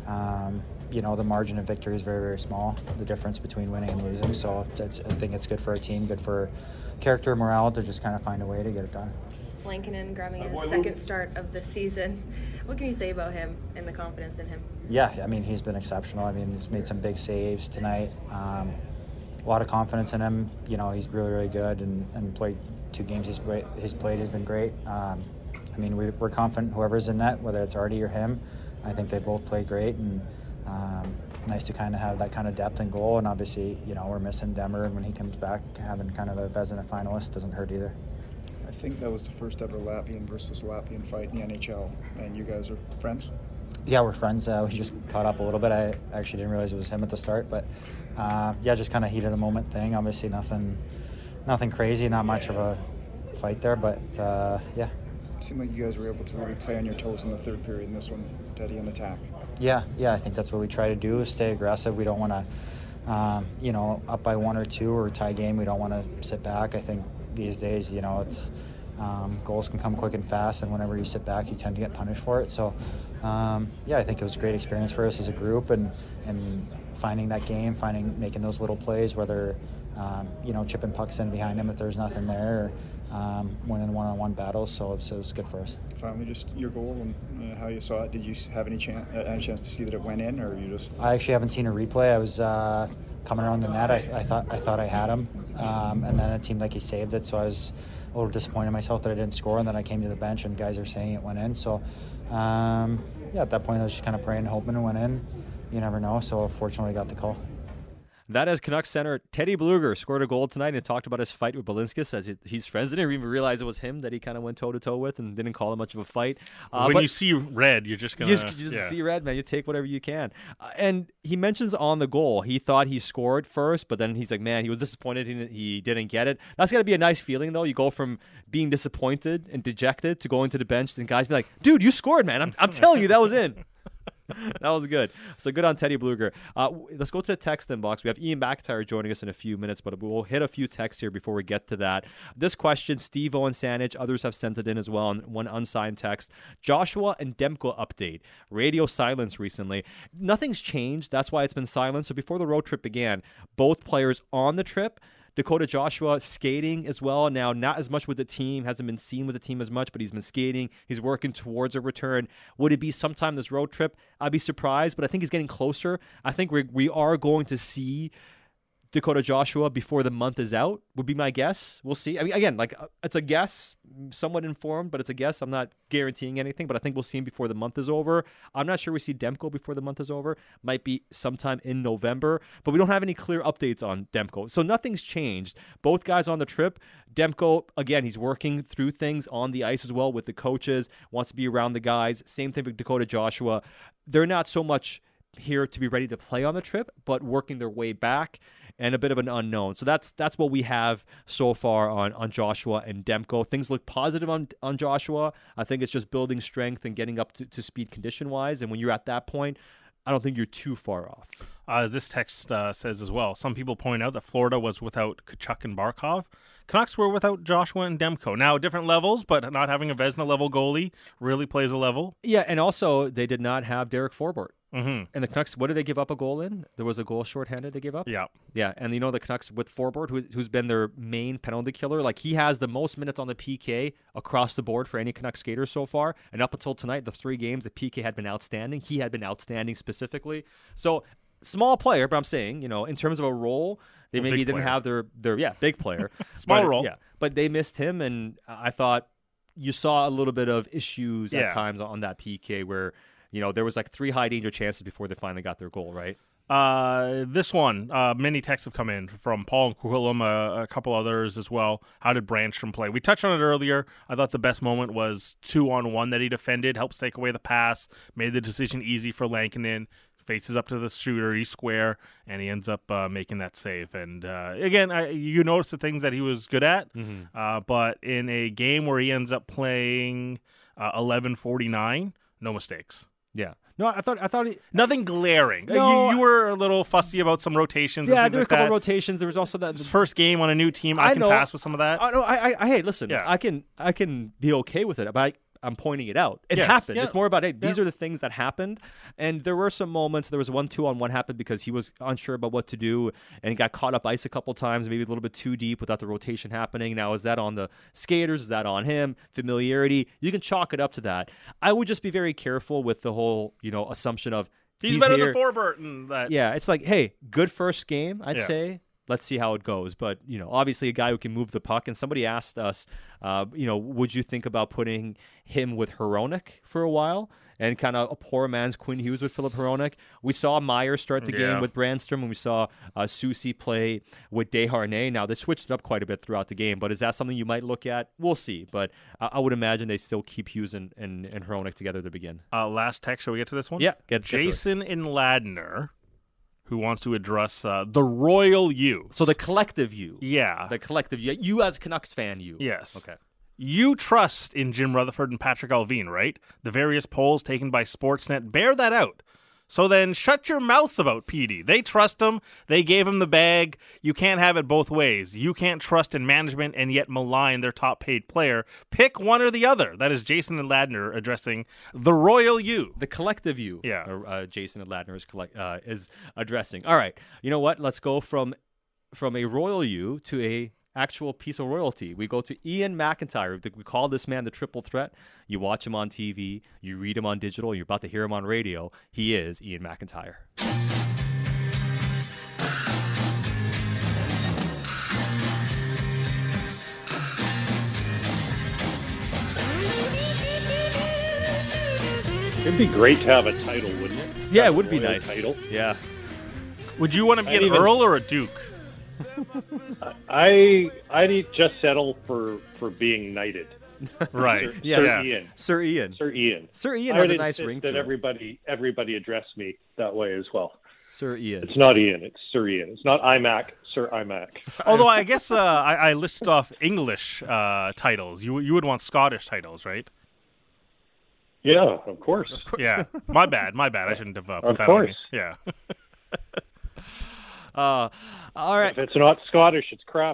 um, you know, the margin of victory is very, very small, the difference between winning and losing. So it's, it's, I think it's good for our team, good for character, morale, to just kind of find a way to get it done. Lankinen grabbing his second start of the season. What can you say about him and the confidence in him? Yeah, I mean, he's been exceptional. I mean, he's made some big saves tonight. Um, a lot of confidence in him. You know, he's really, really good, and, and played two games he's, great, he's played has been great. Um, I mean, we, we're confident whoever's in that, whether it's Artie or him. I think they both played great, and um, nice to kind of have that kind of depth and goal. And obviously, you know, we're missing Demmer, and when he comes back, having kind of a Vezina finalist doesn't hurt either. I think that was the first ever Latvian versus Latvian fight in the N H L, and you guys are friends? Yeah, we're friends. Uh, we just caught up a little bit. I actually didn't realize it was him at the start, but uh, yeah, just kind of heat of the moment thing. Obviously, nothing, nothing crazy, not much of a fight there, but uh, yeah. It seemed like you guys were able to really play on your toes in the third period in this one, Teddy, and attack. Yeah, yeah, I think that's what we try to do, is stay aggressive. We don't want to, um, you know, up by one or two or tie game, we don't want to sit back. I think these days, you know, it's um, goals can come quick and fast, and whenever you sit back, you tend to get punished for it. So, um, yeah, I think it was a great experience for us as a group, and, and finding that game, finding, making those little plays, whether, um, you know, chipping pucks in behind him if there's nothing there, or um, winning one-on-one battles. So it was, it was good for us. Finally, just your goal and uh, how you saw it. Did you have any chance, uh, any chance to see that it went in, or you just? I actually haven't seen a replay. I was uh, coming around the net. I, I thought I thought I had him, um, and then it seemed like he saved it. So I was a little disappointed in myself that I didn't score. And then I came to the bench, and guys are saying it went in. So um, yeah, at that point I was just kind of praying, hoping it went in. You never know. So fortunately, I got the call. That is Canucks center Teddy Bluger scored a goal tonight and talked about his fight with Balinskis as he's friends. Didn't even realize it was him that he kind of went toe-to-toe with and didn't call it much of a fight. Uh, when you see red, you're just going to... You just, just yeah. see red, man. You take whatever you can. Uh, and he mentions on the goal, he thought he scored first, but then he's like, man, he was disappointed he, he didn't get it. That's got to be a nice feeling, though. You go from being disappointed and dejected to going to the bench and guys be like, dude, you scored, man. I'm, I'm telling you, that was in. That was good. So good on Teddy Bluger. Uh, let's go to the text inbox. We have Ian McIntyre joining us in a few minutes, but we'll hit a few texts here before we get to that. This question, Steve Owen Sanich, others have sent it in as well on one unsigned text. Joshua and Demko update. Radio silence recently. Nothing's changed. That's why it's been silent. So before the road trip began, both players on the trip, Dakota Joshua skating as well. Now, not as much with the team, hasn't been seen with the team as much, but he's been skating. He's working towards a return. Would it be sometime this road trip? I'd be surprised, but I think he's getting closer. I think we we are going to see Dakota Joshua before the month is out, would be my guess. We'll see. I mean, again, like it's a guess, somewhat informed, but it's a guess. I'm not guaranteeing anything, but I think we'll see him before the month is over. I'm not sure we see Demko before the month is over. Might be sometime in November, but we don't have any clear updates on Demko. So nothing's changed. Both guys on the trip. Demko, again, he's working through things on the ice as well with the coaches, wants to be around the guys. Same thing with Dakota Joshua. They're not so much here to be ready to play on the trip, but working their way back and a bit of an unknown. So that's that's what we have so far on, on Joshua and Demko. Things look positive on, on Joshua. I think it's just building strength and getting up to, to speed condition-wise. And when you're at that point, I don't think you're too far off. Uh, this text uh, says as well, some people point out that Florida was without Tkachuk and Barkov. Canucks were without Joshua and Demko. Now, different levels, but not having a Vezina-level goalie really plays a level. Yeah, and also they did not have Derek Forbort. Mm-hmm. And the Canucks, what did they give up a goal in? There was a goal shorthanded they gave up? Yeah. Yeah, and you know the Canucks with Forbort, who, who's been their main penalty killer, like he has the most minutes on the P K across the board for any Canucks skater so far. And up until tonight, the three games, the P K had been outstanding. He had been outstanding specifically. So, small player, but I'm saying, you know, in terms of a role, they a maybe didn't player. have their, their, yeah, big player. Small but, role. Yeah, but they missed him, and I thought, you saw a little bit of issues Yeah. at times on that P K where, you know, there was like three high danger chances before they finally got their goal, right? Uh, this one, uh, many texts have come in from Paul and Quillum, uh, a couple others as well. How did Brandstrom play? We touched on it earlier. I thought the best moment was two on one that he defended, helps take away the pass, made the decision easy for Lankinen, faces up to the shooter, he's square, and he ends up uh, making that save. And uh, again, I, you notice the things that he was good at, Mm-hmm. uh, but in a game where he ends up playing uh, eleven forty-nine, no mistakes. Yeah. No, I thought I thought he, Nothing glaring. Uh, No, you, you were a little fussy about some rotations. yeah, and there were a things couple like that. rotations. There was also that His first game on a new team. I, I can know. pass with some of that. I know. I, I, I hey, listen. Yeah. I can, I can be okay with it, but I, I'm pointing it out. It Yes, happened. yeah. It's more about hey, these Yeah. are the things that happened, and there were some moments. There was one two on one happened because he was unsure about what to do, and he got caught up ice a couple times, maybe a little bit too deep without the rotation happening. Now, is that on the skaters? Is that on him? Familiarity? You can chalk it up to that. I would just be very careful with the whole, you know, assumption of He's, better here. than Forbert. And that. Yeah, it's like, hey, good first game, I'd Yeah. say. Let's see how it goes. But, you know, obviously a guy who can move the puck. And somebody asked us, uh, you know, would you think about putting him with Hronek for a while? And kind of a poor man's Quinn Hughes with Philip Hronek. We saw Meyer start the Yeah. game with Brandstrom, and we saw uh, Soucy play with Desharnais. Now, they switched it up quite a bit throughout the game, but is that something you might look at? We'll see. But I, I would imagine they still keep Hughes and, and, and Hronek together to begin. Uh, last text. Shall we get to this one? Yeah, get- get to it. Jason in Ladner, who wants to address uh, the Royal U. So the collective you. Yeah. The collective you. You as a Canucks fan, you. Yes. Okay. You trust in Jim Rutherford and Patrick Alvin, right? The various polls taken by Sportsnet bear that out. So then shut your mouths about P D. They trust him. They gave him the bag. You can't have it both ways. You can't trust in management and yet malign their top paid player. Pick one or the other. That is Jason and Ladner addressing the Royal U. The collective you. Yeah. Uh, uh, Jason and Ladner is, collect, uh, is addressing. All right. You know what? Let's go from from a royal you to a actual piece of royalty. We go to Ian McIntyre. We call this man the triple threat. You watch him on T V, you read him on digital, you're about to hear him on radio. He is Ian McIntyre. It'd be great to have a title, wouldn't it? Yeah, Have it would a be royal nice. Title. Yeah. Would you want to be I'd an even- Earl or a Duke? I I'd just settle for for being knighted. Right. Sir, Yes. Sir Ian. Sir Ian. Sir Ian. Sir Ian I has would a nice insist ring that to it. everybody everybody address me that way as well. Sir Ian. It's not Ian. It's Sir Ian. It's not iMac. Sir iMac. Although I guess uh, I, I listed off English uh, titles. You you would want Scottish titles, right? Yeah, of course. Of course. Yeah. My bad. My bad. I shouldn't have uh, put Of that course. on you. Yeah. Uh, all right. If it's not Scottish, it's crap.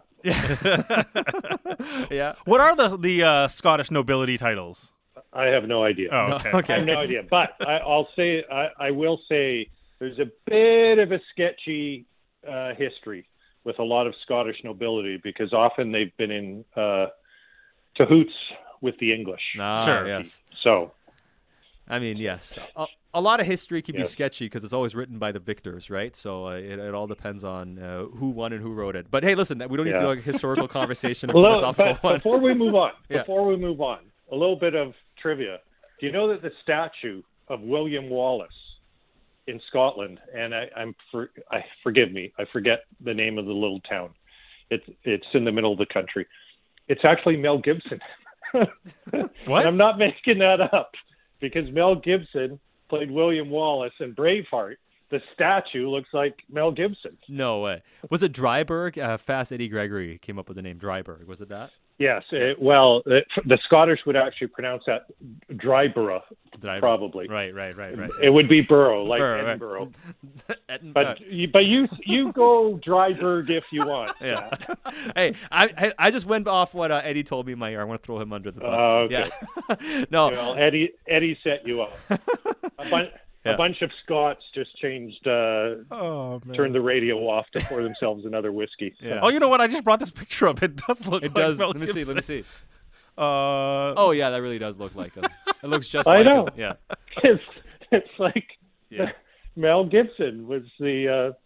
Yeah. What are the the uh, Scottish nobility titles? I have no idea. Oh, okay. Okay. I have no idea. But I, I'll say, I, I will say, there's a bit of a sketchy uh, history with a lot of Scottish nobility because often they've been in uh, cahoots with the English. Ah, Sure. Yes. So, I mean, yes. A, a lot of history can be Yes. sketchy because it's always written by the victors, right? So uh, it, it all depends on uh, who won and who wrote it. But hey, listen, we don't need to do Yeah. a historical conversation, a Hello, philosophical but one. before we move on, Yeah. before we move on, a little bit of trivia. Do you know that the statue of William Wallace in Scotland, and I, I'm for, I forgive me, I forget the name of the little town. It's it's in the middle of the country. It's actually Mel Gibson. What? And I'm not making that up because Mel Gibson played William Wallace in Braveheart. The statue looks like Mel Gibson. No way. Was it Dryburgh? Uh, Fast Eddie Gregory came up with the name Dryburgh. Was it that? Yes. It, well, it, the Scottish would actually pronounce that Dryborough, Dryburgh. probably. Right, right, right, right. It would be borough, like Borough, right. Edinburgh. Edin- uh, But you, but you you go Dryburgh if you want. yeah. Hey, I, I I just went off what uh, Eddie told me in my ear. I want to throw him under the bus. Oh, okay. Yeah. No. Well, Eddie Eddie set you up. A, bun- Yeah. a bunch of Scots just changed, uh, Oh man. turned the radio off to pour themselves another whiskey. Yeah. Oh, you know what? I just brought this picture up. It does look. It like does. Mel Let me see. Let me Gibson. see. Uh, Oh yeah, that really does look like him. It looks just I like know. him. Yeah. It's it's like Yeah. Mel Gibson was the uh,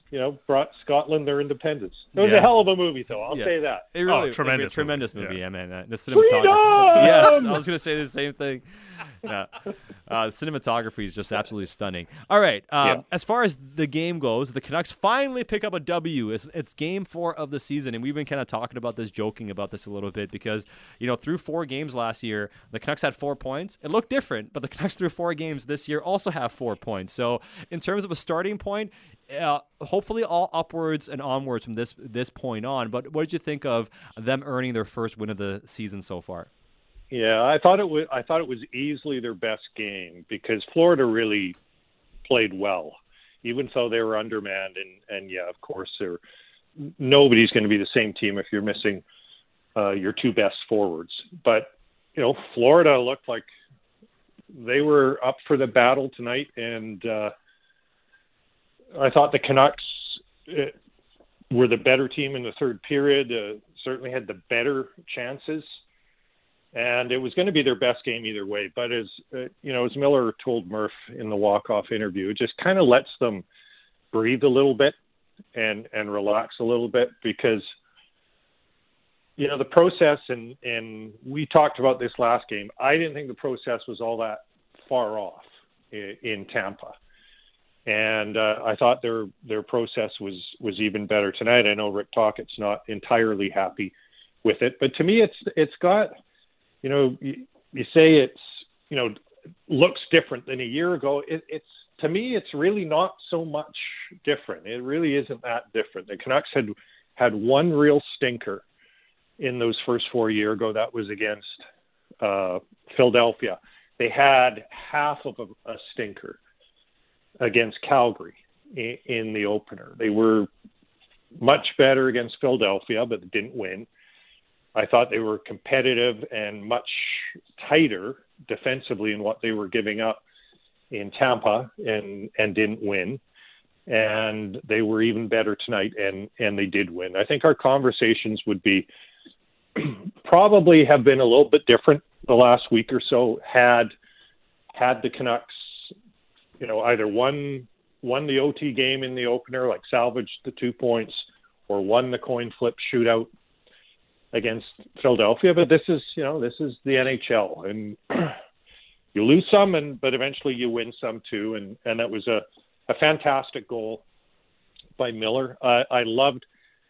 you know, brought Scotland their independence. It was Yeah. a hell of a movie, though. I'll Yeah. say that. It really, Oh, tremendous a tremendous movie. movie. Yeah. Yeah, man. Uh, the cinematography. Yes, I was going to say the same thing. Yeah. Uh, the cinematography is just absolutely stunning. All right. Um, Yeah. As far as the game goes, the Canucks finally pick up a W. It's, it's game four of the season, and we've been kind of talking about this, joking about this a little bit because, you know, through four games last year, the Canucks had four points. It looked different, but the Canucks through four games this year also have four points. So in terms of a starting point, uh, hopefully all upwards and onwards from this this point on. But what did you think of them earning their first win of the season so far? Yeah, I thought it was. I thought it was easily their best game because Florida really played well, even though they were undermanned. And, and yeah, of course, they're, nobody's going to be the same team if you're missing uh, your two best forwards. But you know, Florida looked like they were up for the battle tonight, and uh, I thought the Canucks uh, were the better team in the third period. Uh, certainly had the better chances. And it was going to be their best game either way. But as uh, you know, as Miller told Murph in the walk-off interview, it just kind of lets them breathe a little bit and and relax a little bit because you know the process. And and we talked about this last game. I didn't think the process was all that far off in, in Tampa, and uh, I thought their their process was was even better tonight. I know Rick Tockett's not entirely happy with it, but to me, it's it's got. You know, you, you say it's, you know, looks different than a year ago. It, it's, to me, it's really not so much different. It really isn't that different. The Canucks had had one real stinker in those first four years ago. That was against uh, Philadelphia. They had half of a, a stinker against Calgary in, in the opener. They were much better against Philadelphia, but they didn't win. I thought they were competitive and much tighter defensively in what they were giving up in Tampa and, and didn't win. And they were even better tonight and, and they did win. I think our conversations would be probably have been a little bit different the last week or so had had the Canucks, you know, either won won the O T game in the opener, like salvaged the two points, or won the coin flip shootout against Philadelphia. But this is, you know, this is the N H L, and you lose some, and but eventually you win some too. And and that was a, a fantastic goal by Miller. Uh, I loved,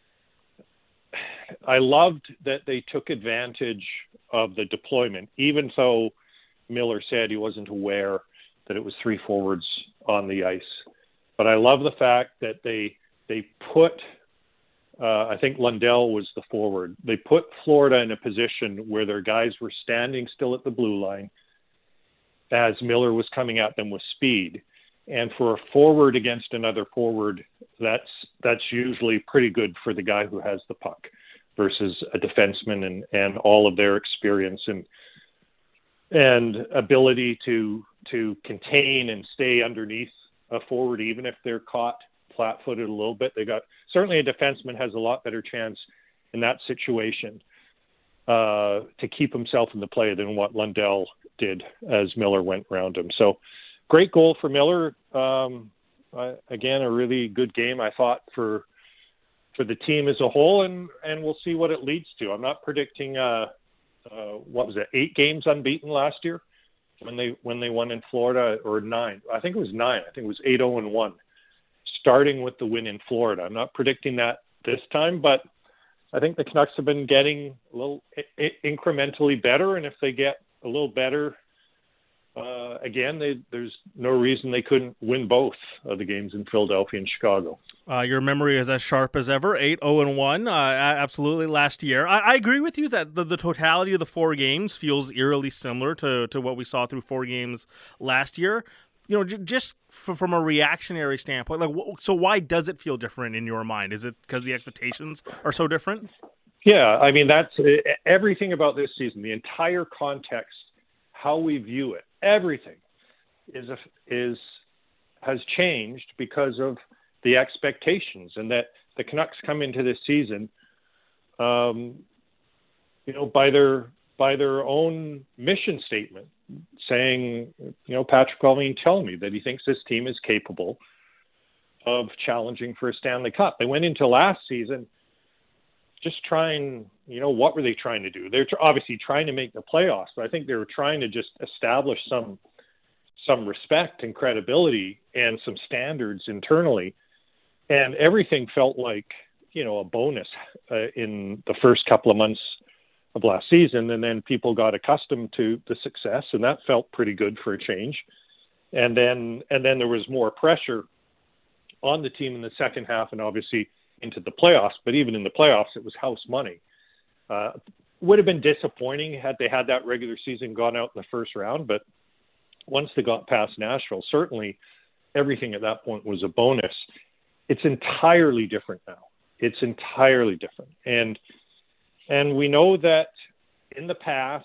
I loved that they took advantage of the deployment, even though Miller said he wasn't aware that it was three forwards on the ice. But I love the fact that they they put. Uh, I think Lundell was the forward. They put Florida in a position where their guys were standing still at the blue line as Miller was coming at them with speed. And for a forward against another forward, that's that's usually pretty good for the guy who has the puck versus a defenseman and, and all of their experience and and ability to to contain and stay underneath a forward, even if they're caught flat-footed a little bit. They got certainly a defenseman has a lot better chance in that situation uh, to keep himself in the play than what Lundell did as Miller went around him. So great goal for Miller. Um, uh, again, a really good game, I thought, for for the team as a whole, and, and we'll see what it leads to. I'm not predicting, uh, uh, what was it, eight games unbeaten last year when they when they won in Florida, or nine. I think it was nine. I think it was eight oh and one. Starting with the win in Florida. I'm not predicting that this time, but I think the Canucks have been getting a little I- I- incrementally better, and if they get a little better uh, again, they, there's no reason they couldn't win both of the games in Philadelphia and Chicago. Uh, your memory is as sharp as ever. eight oh and one, uh, absolutely, last year. I, I agree with you that the, the totality of the four games feels eerily similar to, to what we saw through four games last year. You know, j- just f- from a reactionary standpoint, like, wh- so why does it feel different in your mind? Is it because the expectations are so different? Yeah, I mean, that's uh, everything about this season, the entire context, how we view it, everything is a, is has changed because of the expectations, and that the Canucks come into this season, um, you know, by their by their own mission statement, saying, you know, Patrick Allvin telling me that he thinks this team is capable of challenging for a Stanley Cup. They went into last season just trying, you know, what were they trying to do? They're tr- obviously trying to make the playoffs, but I think they were trying to just establish some some respect and credibility and some standards internally. And everything felt like, you know, a bonus uh, in the first couple of months of last season. And then people got accustomed to the success, and that felt pretty good for a change. And then, and then there was more pressure on the team in the second half and obviously into the playoffs. But even in the playoffs, it was house money. Uh, would have been disappointing had they had that regular season gone out in the first round. But once they got past Nashville, certainly everything at that point was a bonus. It's entirely different now. It's entirely different. And, and we know that in the past,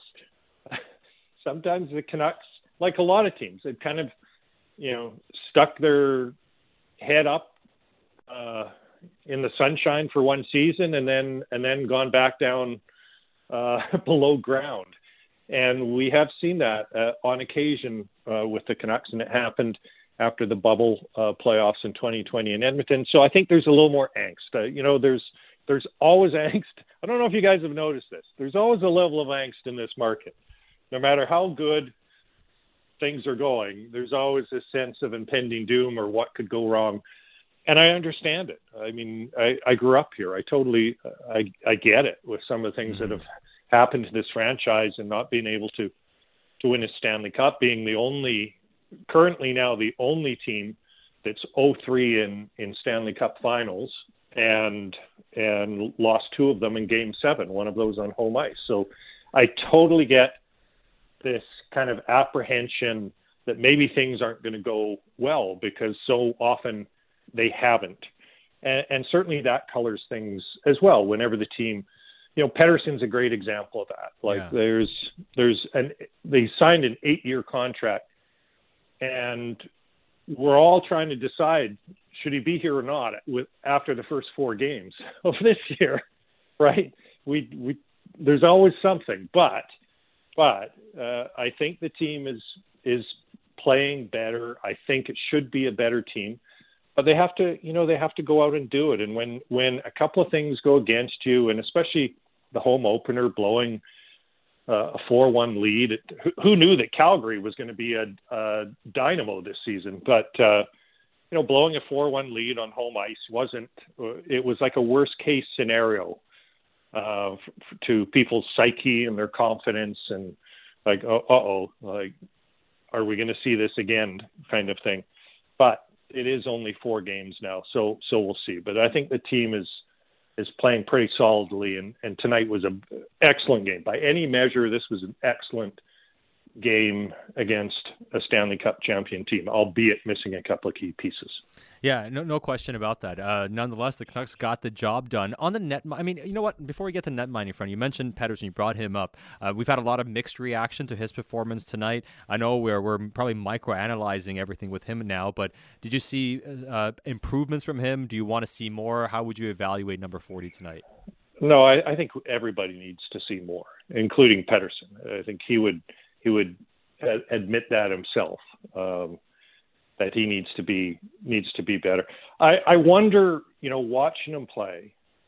sometimes the Canucks, like a lot of teams, they've kind of, you know, stuck their head up uh, in the sunshine for one season and then and then gone back down uh, below ground. And we have seen that uh, on occasion uh, with the Canucks, and it happened after the bubble uh, playoffs in twenty twenty in Edmonton. So I think there's a little more angst. Uh, you know, there's there's always angst. I don't know if you guys have noticed this. There's always a level of angst in this market. No matter how good things are going, there's always this sense of impending doom or what could go wrong. And I understand it. I mean, I, I grew up here. I totally, I, I get it with some of the things mm-hmm. that have happened to this franchise and not being able to, to win a Stanley Cup, being the only, currently now the only team that's oh three in, in Stanley Cup finals and, and lost two of them in game seven, one of those on home ice. So I totally get this kind of apprehension that maybe things aren't going to go well because so often they haven't. And, and certainly that colors things as well. Whenever the team, you know, Pettersson's a great example of that. Like yeah. there's, there's an, they signed an eight year contract and we're all trying to decide, should he be here or not with after the first four games of this year, right? We, we, there's always something, but But uh, I think the team is is playing better. I think it should be a better team, but they have to, you know, they have to go out and do it. And when when a couple of things go against you, and especially the home opener blowing uh, a four one lead, it, who knew that Calgary was going to be a, a dynamo this season? But uh, you know, blowing a four one lead on home ice wasn't. It was like a worst case scenario. Uh, f- to people's psyche and their confidence and like, oh, uh-oh, like, are we going to see this again kind of thing? But it is only four games now, so so we'll see. But I think the team is is playing pretty solidly, and, and tonight was an excellent game. By any measure, this was an excellent game against a Stanley Cup champion team, albeit missing a couple of key pieces. Yeah, no no question about that. Uh, nonetheless, the Canucks got the job done. On the net, I mean, you know what? Before we get to net mining front, you mentioned Pettersson, you brought him up. Uh, we've had a lot of mixed reaction to his performance tonight. I know we're, we're probably micro-analyzing everything with him now, but did you see uh, improvements from him? Do you want to see more? How would you evaluate number forty tonight? No, I, I think everybody needs to see more, including Pettersson. I think he would he would admit that himself. Um, that he needs to be needs to be better. I, I wonder, you know, watching him play,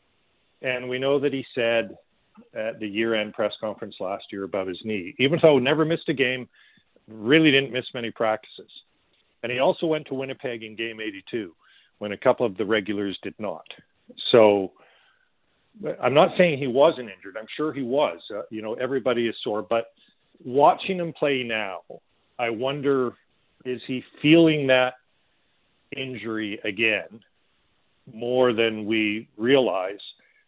and we know that he said at the year-end press conference last year about his knee, even though he never missed a game, really didn't miss many practices. And he also went to Winnipeg in game eighty-two when a couple of the regulars did not. So I'm not saying he wasn't injured. I'm sure he was. Uh, you know, everybody is sore. But watching him play now, I wonder, is he feeling that injury again more than we realize?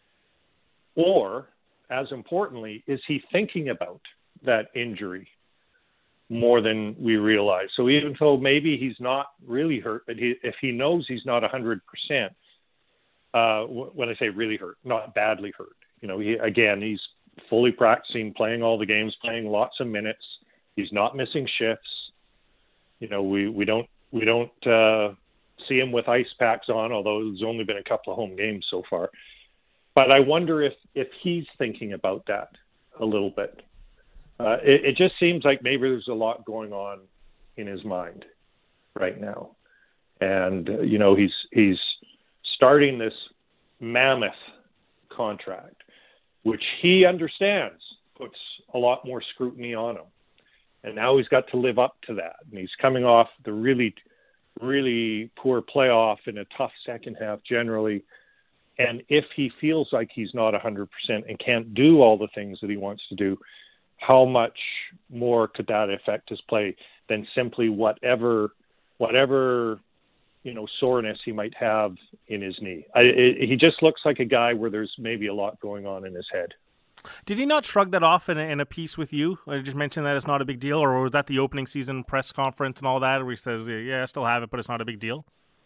Or, as importantly, is he thinking about that injury more than we realize? So even though maybe he's not really hurt, but he, if he knows he's not one hundred percent, uh, when I say really hurt, not badly hurt, you know, he, again, he's fully practicing, playing all the games, playing lots of minutes. He's not missing shifts. You know, we, we don't we don't uh, see him with ice packs on, although there's only been a couple of home games so far. But I wonder if, if he's thinking about that a little bit. Uh, it, it just seems like maybe there's a lot going on in his mind right now. And, uh, you know, he's he's starting this mammoth contract, which he understands puts a lot more scrutiny on him. And now he's got to live up to that. And he's coming off the really, really poor playoff in a tough second half generally. And if he feels like he's not one hundred percent and can't do all the things that he wants to do, how much more could that affect his play than simply whatever, whatever, you know, soreness he might have in his knee? I, it, he just looks like a guy where there's maybe a lot going on in his head. Did he not shrug that off in a, in a piece with you? I just mentioned that it's not a big deal, or was that the opening season press conference and all that, where he says, yeah, I still have it, but it's not a big deal?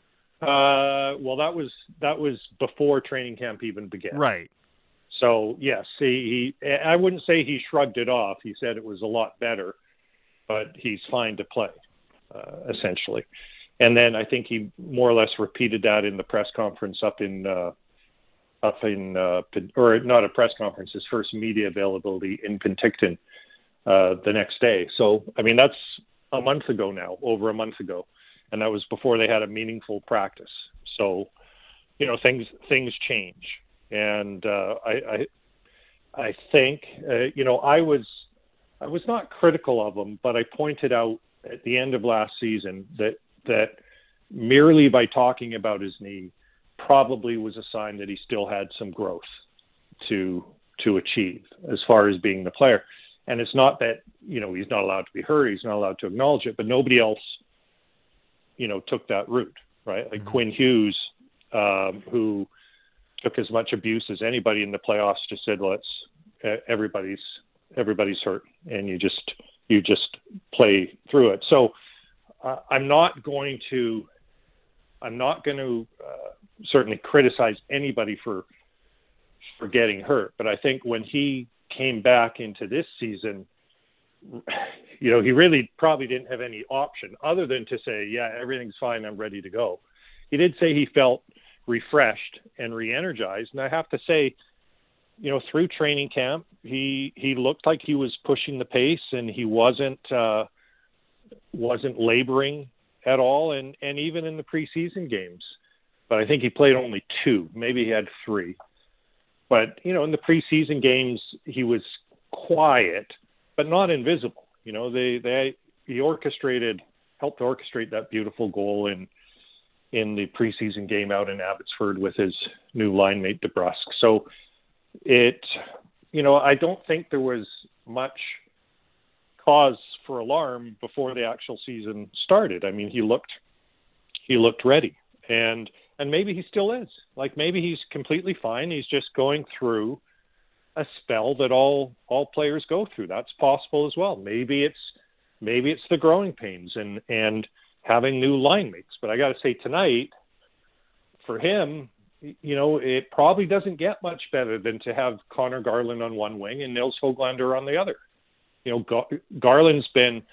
Uh, well, that was that was before training camp even began. Right. So, yes, he, he I wouldn't say he shrugged it off. He said it was a lot better, but he's fine to play, uh, essentially. And then I think he more or less repeated that in the press conference up in uh, up in uh, or not a press conference, his first media availability in Penticton uh, the next day. So, I mean, that's a month ago now, over a month ago. And that was before they had a meaningful practice. So, you know, things things change, and uh, I, I I think uh, you know I was I was not critical of him, but I pointed out at the end of last season that that merely by talking about his knee probably was a sign that he still had some growth to to achieve as far as being the player. And it's not that, you know, he's not allowed to be hurt, he's not allowed to acknowledge it, but nobody else, you know, took that route, right? Like mm-hmm. Quinn Hughes, um, who took as much abuse as anybody in the playoffs, just said, well, it's everybody's everybody's hurt, and you just you just play through it. So uh, I'm not going to I'm not going to uh, certainly criticize anybody for for getting hurt, but I think when he came back into this season, you know, he really probably didn't have any option other than to say, yeah, everything's fine, I'm ready to go. He did say he felt refreshed and re-energized. And I have to say, you know, through training camp, he he looked like he was pushing the pace, and he wasn't uh, wasn't laboring at all. And, and even in the preseason games, but I think he played only two, maybe he had three. But, you know, in the preseason games, he was quiet, but not invisible. You know, they, they, he orchestrated, helped orchestrate that beautiful goal in, in the preseason game out in Abbotsford with his new line mate, DeBrusque. So it, you know, I don't think there was much cause for alarm before the actual season started. I mean, he looked, he looked ready, and, and maybe he still is. Like, maybe he's completely fine. He's just going through a spell that all all players go through. That's possible as well. Maybe it's maybe it's the growing pains and and having new line mates. But I got to say, tonight, for him, you know, it probably doesn't get much better than to have Connor Garland on one wing and Nils Höglander on the other. You know, Gar- Garland's been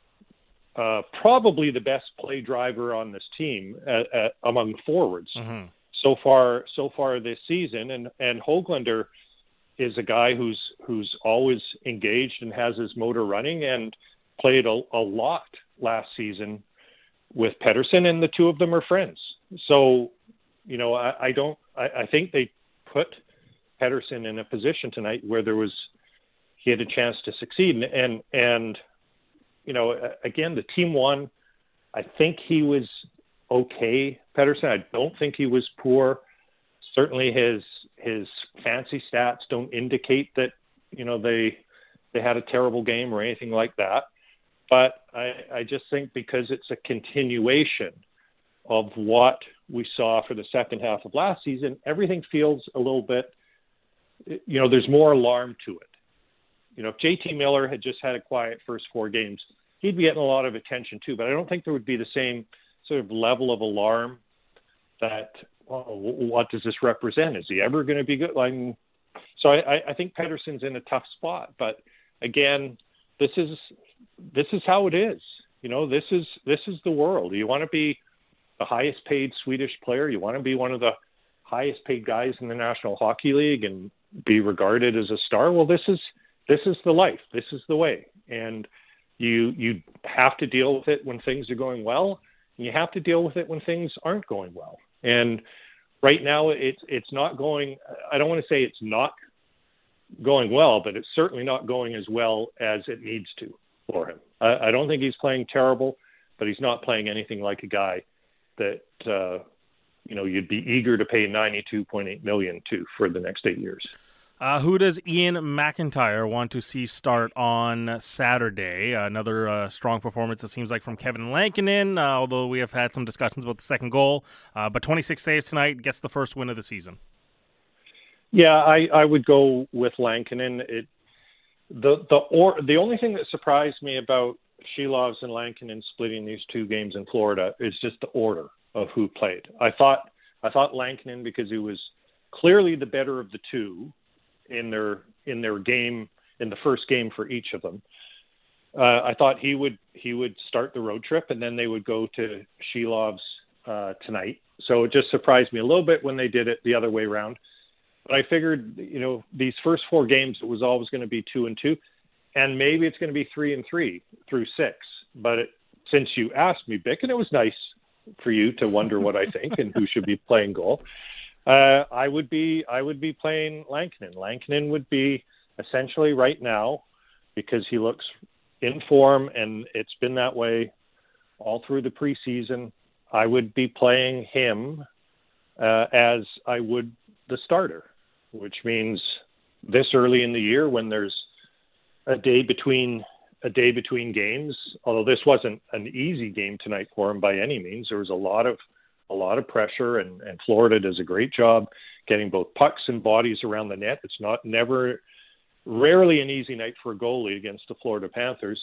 uh, probably the best play driver on this team uh, uh, among forwards mm-hmm. so far so far this season, and and Höglander is a guy who's who's always engaged and has his motor running, and played a, a lot last season with Pettersson, and the two of them are friends. So, you know, I, I don't. I, I think they put Pettersson in a position tonight where there was he had a chance to succeed, and and, and you know, again, the team won. I think he was okay, Pettersson. I don't think he was poor. Certainly, his his fancy stats don't indicate that, you know, they they had a terrible game or anything like that. But I, I just think because it's a continuation of what we saw for the second half of last season, everything feels a little bit, you know, there's more alarm to it. You know, if J T Miller had just had a quiet first four games, he'd be getting a lot of attention too. But I don't think there would be the same sort of level of alarm that, well, what does this represent? Is he ever going to be good? Like, so I, I think Pettersson's in a tough spot. But again, this is this is how it is. You know, this is this is the world. You want to be the highest paid Swedish player. You want to be one of the highest paid guys in the National Hockey League and be regarded as a star. Well, this is this is the life. This is the way. And you you have to deal with it when things are going well, You have to deal with it when things aren't going well. And right now, it's it's not going. I don't want to say it's not going well, but it's certainly not going as well as it needs to for him. I, I don't think he's playing terrible, but he's not playing anything like a guy that uh, you know you'd be eager to pay ninety-two point eight million dollars to for the next eight years. Uh, who does Ian McIntyre want to see start on Saturday? Uh, another uh, strong performance, it seems like, from Kevin Lankinen, uh, although we have had some discussions about the second goal. Uh, but twenty-six saves tonight, gets the first win of the season. Yeah, I, I would go with Lankinen. It, the the or the only thing that surprised me about Shelovs and Lankinen splitting these two games in Florida is just the order of who played. I thought I thought Lankinen, because he was clearly the better of the two in their in their game in the first game for each of them. Uh, I thought he would he would start the road trip, and then they would go to Shelovs uh, tonight. So it just surprised me a little bit when they did it the other way around. But I figured, you know, these first four games, it was always going to be two and two, and maybe it's going to be three and three through six. But it, since you asked me, Bick, and it was nice for you to wonder what I think and who should be playing goal, uh, I would be I would be playing Lankinen. Lankinen would be essentially right now, because he looks in form, and it's been that way all through the preseason. I would be playing him uh, as I would the starter, which means this early in the year when there's a day between a day between games, although this wasn't an easy game tonight for him by any means. There was a lot of a lot of pressure, and, and Florida does a great job getting both pucks and bodies around the net. It's not never rarely an easy night for a goalie against the Florida Panthers.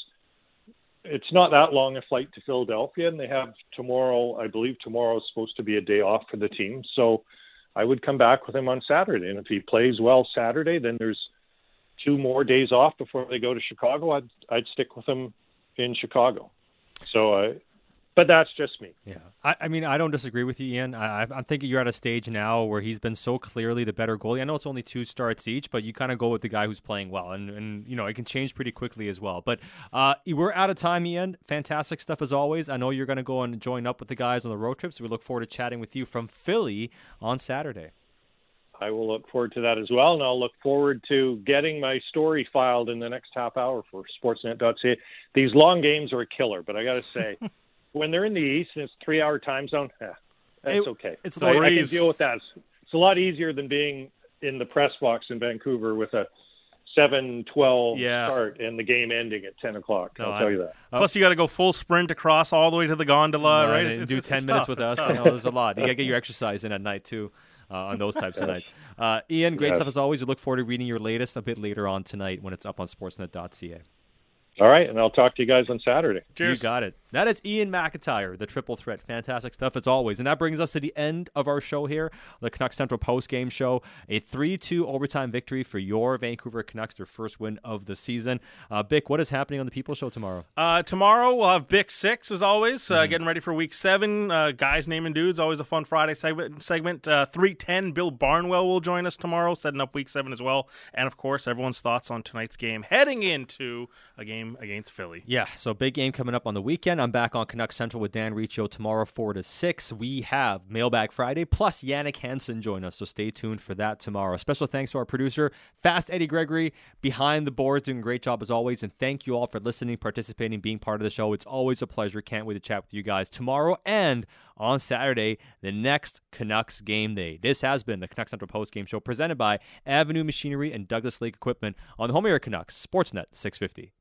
It's not that long a flight to Philadelphia, and they have tomorrow, I believe tomorrow is supposed to be a day off for the team. So I would come back with him on Saturday. And if he plays well Saturday, then there's two more days off before they go to Chicago. I'd, I'd stick with him in Chicago. So, uh, but that's just me. Yeah. I, I mean, I don't disagree with you, Ian. I, I'm thinking you're at a stage now where he's been so clearly the better goalie. I know it's only two starts each, but you kind of go with the guy who's playing well. And, and you know, it can change pretty quickly as well. But uh, we're out of time, Ian. Fantastic stuff as always. I know you're going to go and join up with the guys on the road trips. So we look forward to chatting with you from Philly on Saturday. I will look forward to that as well. And I'll look forward to getting my story filed in the next half hour for sportsnet dot c a. These long games are a killer, but I got to say, when they're in the East and it's three-hour time zone, eh, that's it, okay. It's so I, I can deal with that. It's, it's a lot easier than being in the press box in Vancouver with a seven twelve yeah. start and the game ending at ten o'clock. No, I'll I, tell you that. Plus, you got to go full sprint across all the way to the gondola, no, right? And it's, do it's, ten it's minutes tough. with it's us. You know, there's a lot. You got to get your exercise in at night, too. Uh, on those types of nights. Uh, Ian, great yeah. stuff as always. We look forward to reading your latest a bit later on tonight when it's up on sportsnet dot c a. All right, and I'll talk to you guys on Saturday. Cheers. You got it. That is Ian McIntyre, the triple threat. Fantastic stuff as always. And that brings us to the end of our show here, the Canucks Central post-game show. A three two overtime victory for your Vancouver Canucks, their first win of the season. Uh, Bick, what is happening on the People Show tomorrow? Uh, tomorrow we'll have Bick six, as always, uh, mm-hmm. getting ready for week seven. Uh, guys naming dudes, always a fun Friday segment. segment. Uh, three ten, Bill Barnwell will join us tomorrow, setting up week seven as well. And, of course, everyone's thoughts on tonight's game heading into a game against Philly. Yeah, so big game coming up on the weekend. I'm back on Canucks Central with Dan Riccio tomorrow, four to six. We have Mailbag Friday, plus Yannick Hansen join us, so stay tuned for that tomorrow. Special thanks to our producer, Fast Eddie Gregory, behind the boards, doing a great job as always. And thank you all for listening, participating, being part of the show. It's always a pleasure. Can't wait to chat with you guys tomorrow and on Saturday, the next Canucks game day. This has been the Canucks Central Post Game Show presented by Avenue Machinery and Douglas Lake Equipment on the home of your Canucks, Sportsnet six fifty.